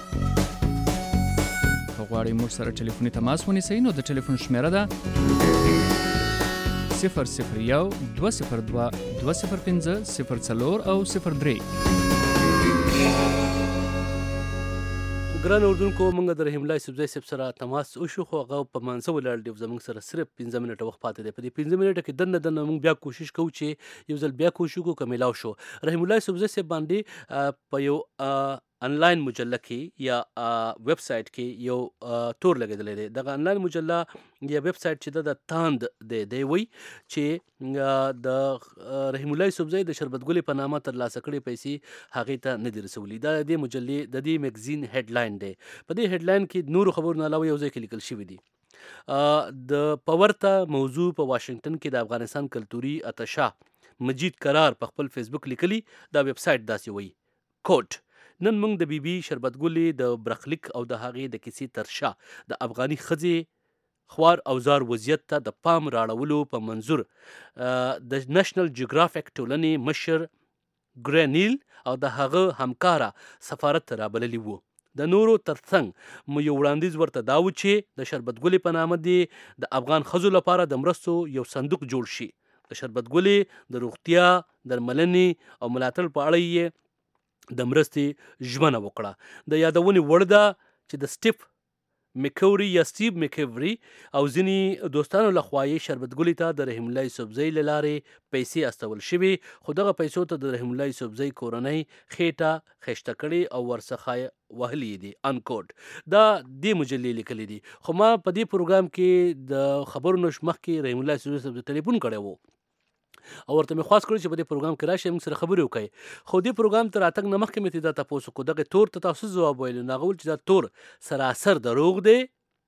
که غواړئ موږ سره ټلیفوني تماس ونیسئ نو د ټلیفون شمیره ده صفر صفر یو دوه صفر دوه دوه صفر پنځه صفر څلور او صفر درې. ګران اردوونکو، موږ د رحیم الله یوسفزی صاحب سره تماس وشو خو هغه په منځه ولاړ دی، زموږ سره صرف پنځه منټه وخت پاتې دی. په دې پنځه منټه کې دننه دننه موږ بیا کوشش کوو چې یو ځل بیا کوشش وکړو که میلاو شو. رحیم الله یوسفزی صاحب باندې په یو انلاین مجله کې یا ویب سایټ کې یو تور لګېدلی دی. دغه انلاین مجله یا ویب سایټ چې ده د تاند دی، دی وایي چې د رحیم الله یوسفزی د شربت ګلې په نامه ترلاسه کړې پیسې هغې ته نه دي رسولي. دا د دې مجلې د دې میګزین هیډلاین دی. په دې هیډلاین کې نورو خبرو نه علاوه یو ځای کې لیکل شوي دي. د پورته موضوع په واشنګټن کې د افغانستان کلتوري اتشا مجید قرار په خپل فیسبوک لیکلي. دا ویب سایټ داسې وایي کوټ نن موږ د بی بی شربت ګلې د برخلیک او د هغې د کیسې تر شا د افغاني ښځې خوار او زار وضعیت ته د پام راړولو په منظور د نېشنل جیوګرافیک ټولنې مشر ګرینیل او د هغه همکاره سفارت ته رابللي وو. د نورو ترڅنګ مو یو وړاندیز ورته دا و چې د شربت ګلې په نامه دې د افغان ښځو لپاره د مرستو یو صندوق جوړ شي. د شربت ګلې د روغتیا، درملنې او ملاتړ په اړه یې د مرستې ژمنه وکړه. د یادونې وړ ده چې د سټیف میکوري یا سټیو میکوري او ځینې دوستانو لخوا یې شربتګلې ته د رحیم الله یوسفزۍ له لارې پیسې استول شوې، خو دغه پیسو ته د رحیم الله یوسفزۍ کورنۍ خېټه خښته کړې او ورڅخه وهلي دي انکوټ. دا دې مجلې لیکلي دي. خو ما په دې پروګرام کې د خبرو نه مخکې رحیم الله یوسفزۍ صاحب ته ټلیفون کړی و او ورته مې خواست کړی چې په دې پروګرام کې راشي موږ سره خبرې وکړي، خو دې پروګرام ته راتګ نه مخکې مې ترې دا تپوس وکړو دغه تور ته تاسو ځواب ویلو نو هغه ویل چې دا تور سراسر دروغ دی،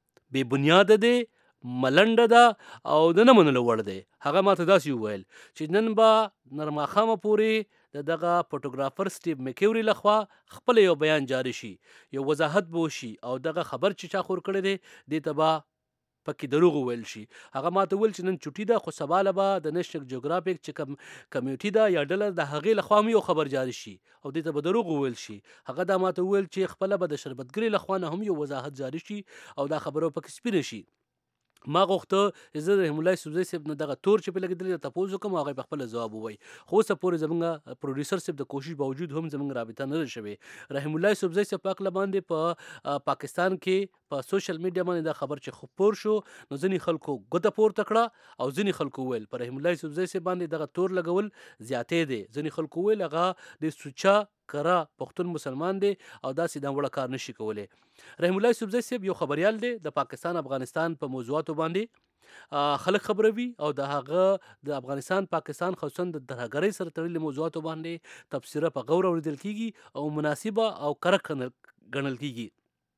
بې بنیاده دی، ملنډه ده او د نه منلو وړ دی. هغه ماته داسې وویل چې نن به نر ماښامه پورې د دغه فوټوګرافر سټیو میکوري لخوا خپل یو بیان جاری شي، یو وضاحت به وشي او دغه خبر چې چا خور کړی دی دې ته به پکې دروغ وویل شي. هغه ماته وویل چې نن چوټي ده خو سبا له به د نیشنل جیوګرافیک چې کوم کمیټي ده یا ډله د هغې لخوا هم یو خبر جاری شي او دې ته به دروغ وویل شي. هغه دا ماته وویل چې خپله به د شربتګرې لخوا نه هم یو وضاحت جاری شي او دا خبره پکې سپینه شي. ما غوښته چې زه رحیم الله یوسفزۍ صاحب نه دغه تور چې پې لګېدلی ده تپوس وکړم او هغه یې پخپله ځواب ووایي، خو اوسه پورې زموږ پروډیوسر صاحب د کوشش باوجود هم زموږ رابطه نه ده شوې. رحیم الله یوسفزۍ صاحب په هکله باندې په پاکستان کې په سوشل میډیا باندې دا خبر چې خپور شو نو ځینې خلکو ګوته پورته کړه او ځینې خلکو وویل په رحیم الله یوسفزۍ صاحب باندې دغه تور لګول زیاتې دی. ځینې خلکو وویل هغه د سوچا کرا پښتون مسلمان دی او داسې دا وړه کار نشي کولی. رحیم الله یوسفزۍ صاحب یو خبریال دی د پاکستان افغانستان په موضوعاتو باندې خلک خبروي او د هغه د افغانستان پاکستان خصوصا د ترهګرۍ سره تړلي موضوعاتو باندې تبصره په غور اورېدل کیږي او مناسبه او کره ګڼل کیږي.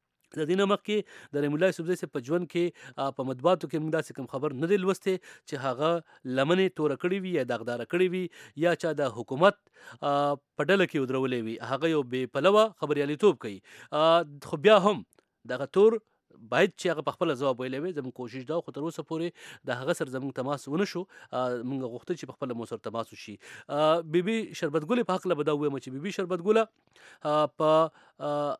د دې نه مخکې د رحیم الله یوسفزۍ صاحب په ژوند کې په مطبوعاتو کې موږ داسې کوم خبر نه دی لوستی چې هغه لمنې توره کړې وي یا داغداره کړې وي یا چا د حکومت په ډله کې ودرولې وي. هغه یو بې پلوه خبریالیتوب کوي، خو بیا هم دغه تور باید چې هغه پخپله ځواب ویلی وي. زموږ کوشش دا خو تر اوسه پورې د هغه سره زموږ تماس ونه شو، موږ غوښتل چې پخپله مو سره تماس وشي. بي بي شربتګلې په هکله به دا ووایم چې بي بي شربتګله په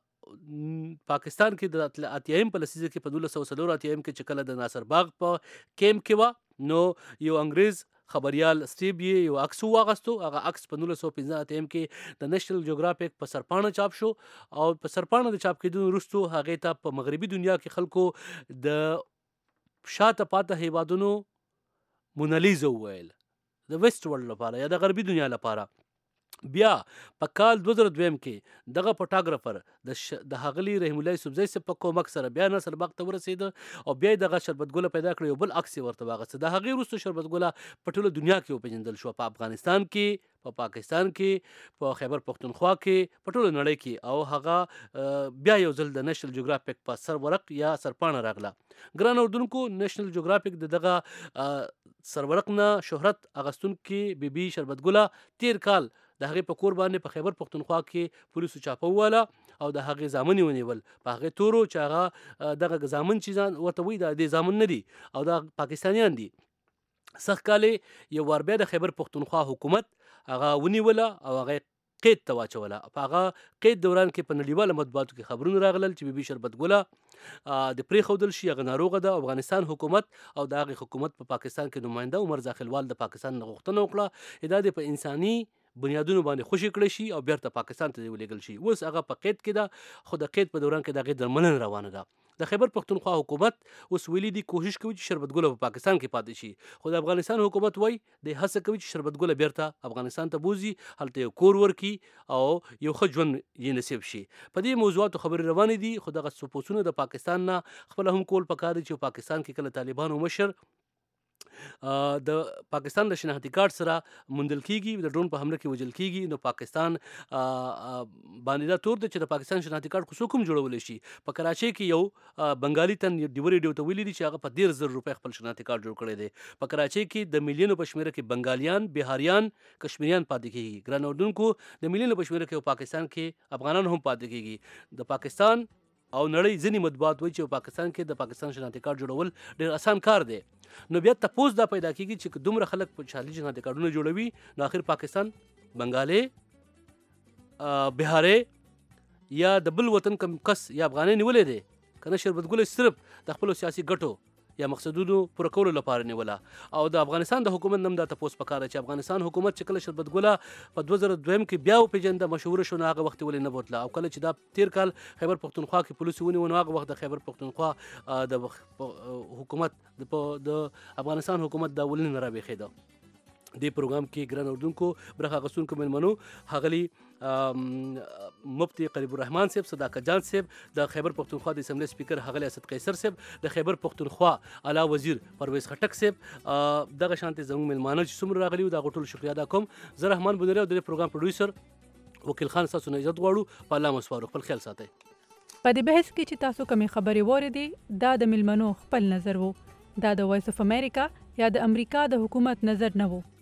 پاکستان کې د اتیایم په لسیزه کې په دولس سوه څلور اتیایم کې چې کله د ناصر باغ په کیمپ کې وه نو یو انګریز خبریال سټیو یې یو عکس واغستو. هغه عکس په نولس سوه پنځه اتیم کې د نیشنل جیوګرافیک په سرپاڼه چاپ شو او په سرپاڼه د چاپ کېدو وروستو هغې ته په مغربي دنیا کې خلکو د شاته پاته هیوادونو مونالیزه وویل د ویسټ ورلډ لپاره یا د غربي دنیا لپاره. بیا په کال دوه زره دویم کې دغه فوټوګرافر د ش... د ښاغلي رحیم الله یوسفزۍ صاحب په کومک سره بیا نصر باغ ته ورسېده او بیا یې دغه شربتګله پیدا کړه، یو بل عکس یې ورته واغسته. د هغې وروسته شربتګله په ټوله دنیا کې وپېژندل شوه، په افغانستان کې، په پاکستان کې، په خیبر پښتونخوا کې، په ټوله نړۍ کې، او هغه بیا یو ځل د نیشنل جیوګرافیک په سر ورق یا سرپاڼه راغله. ګران اردوونکو، نیشنل جیوګرافیک د دغه سرورق نه شهرت اغستونکې بي بي شربتګله تیر کال د هغې په کور باندې په خیبر پښتونخوا کې پولیسو چاپه وواله او د هغې زامن یې ونیول. په هغې تورو چې هغه دغه زامن چې ځان ورته وایي دا د زامن نه دي او دا پاکستانیان دي. سخت کال یو وار بیا د خیبر پښتونخوا حکومت هغه ونیوله او هغه قید ته واچوله. په هغه قید دوران کې په نړیواله مطبوعاتو کې خبرونه راغلل چې بي بي شربتګله د پرېښودل شي، هغه ناروغه ده. افغانستان حکومت او د هغې حکومت په پاکستان کې نماینده عمر زاخیلوال د پاکستان نه غوښتنه وکړه دا د په انساني بنیادونو باندې خوشي کړی شي او بیرته پاکستان ته ولېږل شي. اوس هغه په قید کې ده، خو د قید په دوران کې د هغې درملنه روانه ده. د خیبر پښتونخوا حکومت اوس ویلي دي کوشش کوي چې شربتګله په پاکستان کې پاتې شي، خو د افغانستان حکومت وایي د هڅه کوي چې شربتګله بیرته افغانستان ته بوزي، هلته یو کور ورکړي او یو ښه ژوند یې نصیب شي. په دې موضوعاتو خبرې روانې دي، خو دغه سپوسونه د پاکستان نه خپله هم کول پکار دي چې پاکستان کې کله طالبانو مشر د پاکستان د شناختی کارت سره موندل کیږي، د ډرون په حمله کې وژل کیږي، نو پاکستان باندې دا تور دی چې د پاکستان شناختی کارت خو څوک هم جوړولی شي. په کراچۍ کې یو بنګالي تن ډیوه ریډیو ته ویلي دي چې هغه په ډېر زر روپۍ خپل شناختی کارت جوړ کړی دی. په کراچۍ کې د میلیونو په شمېره کې بنګالیان، بهاریان، کشمیریان پاتې کیږي. ګران اردوونکو، د میلیونو په شمېره کې پاکستان کې افغانان هم پاتې کیږي. د پاکستان او نړۍ ځینې مطبوعات وایي چې پاکستان کې د پاکستان شناختی کارت جوړول ډېر اسان کار دی. نو بیا تپوس دا پیدا کیږي چې دومره خلک په شالي شناختی کارتونه جوړوي، نو آخر پاکستان بنګالي، بهاري یا د بل وطن کم کس یا افغاني نیولې دی که نه؟ شربتګله صرف د خپلو سیاسي ګټو یا مقصدونو پوره کولو لپاره نیوله او د افغانستان د حکومت نم دا تپوس پکاره چې افغانستان حکومت چې کله شربت ګله په دوه زره دویم کې بیا وپېژنده مشهوره شو نو هغه وخت ولې نه بوتله او کله چې دا تیر کال خیبر پښتونخوا کې پولیسو ونیو نو هغه وخت د خیبر پښتونخوا د حکومت د افغانستان حکومت دا ولې نه رابېښېده. دې پروګرام کې ګران اردوونکو برخه اخیستونکو مېلمنو ښاغلي مفتي قریب الرحمن صاحب، صداقت جان صاحب، د خیبر پښتونخوا د اسمبلی سپیکر ښاغلی اسد قیصر صاحب، د خیبر پښتونخوا اعلی وزیر پرویز خټک صاحب، دغه شانتې زموږ مېلمانه چې څومره راغلي وو د هغو ټولو شکریه ادا کوم. زه رحمان بنیری او د دې پروګرام پروډیوسر وکیل خان ستاسو نه عزت غواړو. په الله مو سپارو، خپل خیال ساتئ. په دې بحث کې چې تاسو کومې خبرې واورېدې دا د مېلمنو خپل نظر وو، دا د وایس اف امریکا یا د امریکا د حکومت نظر نه وو.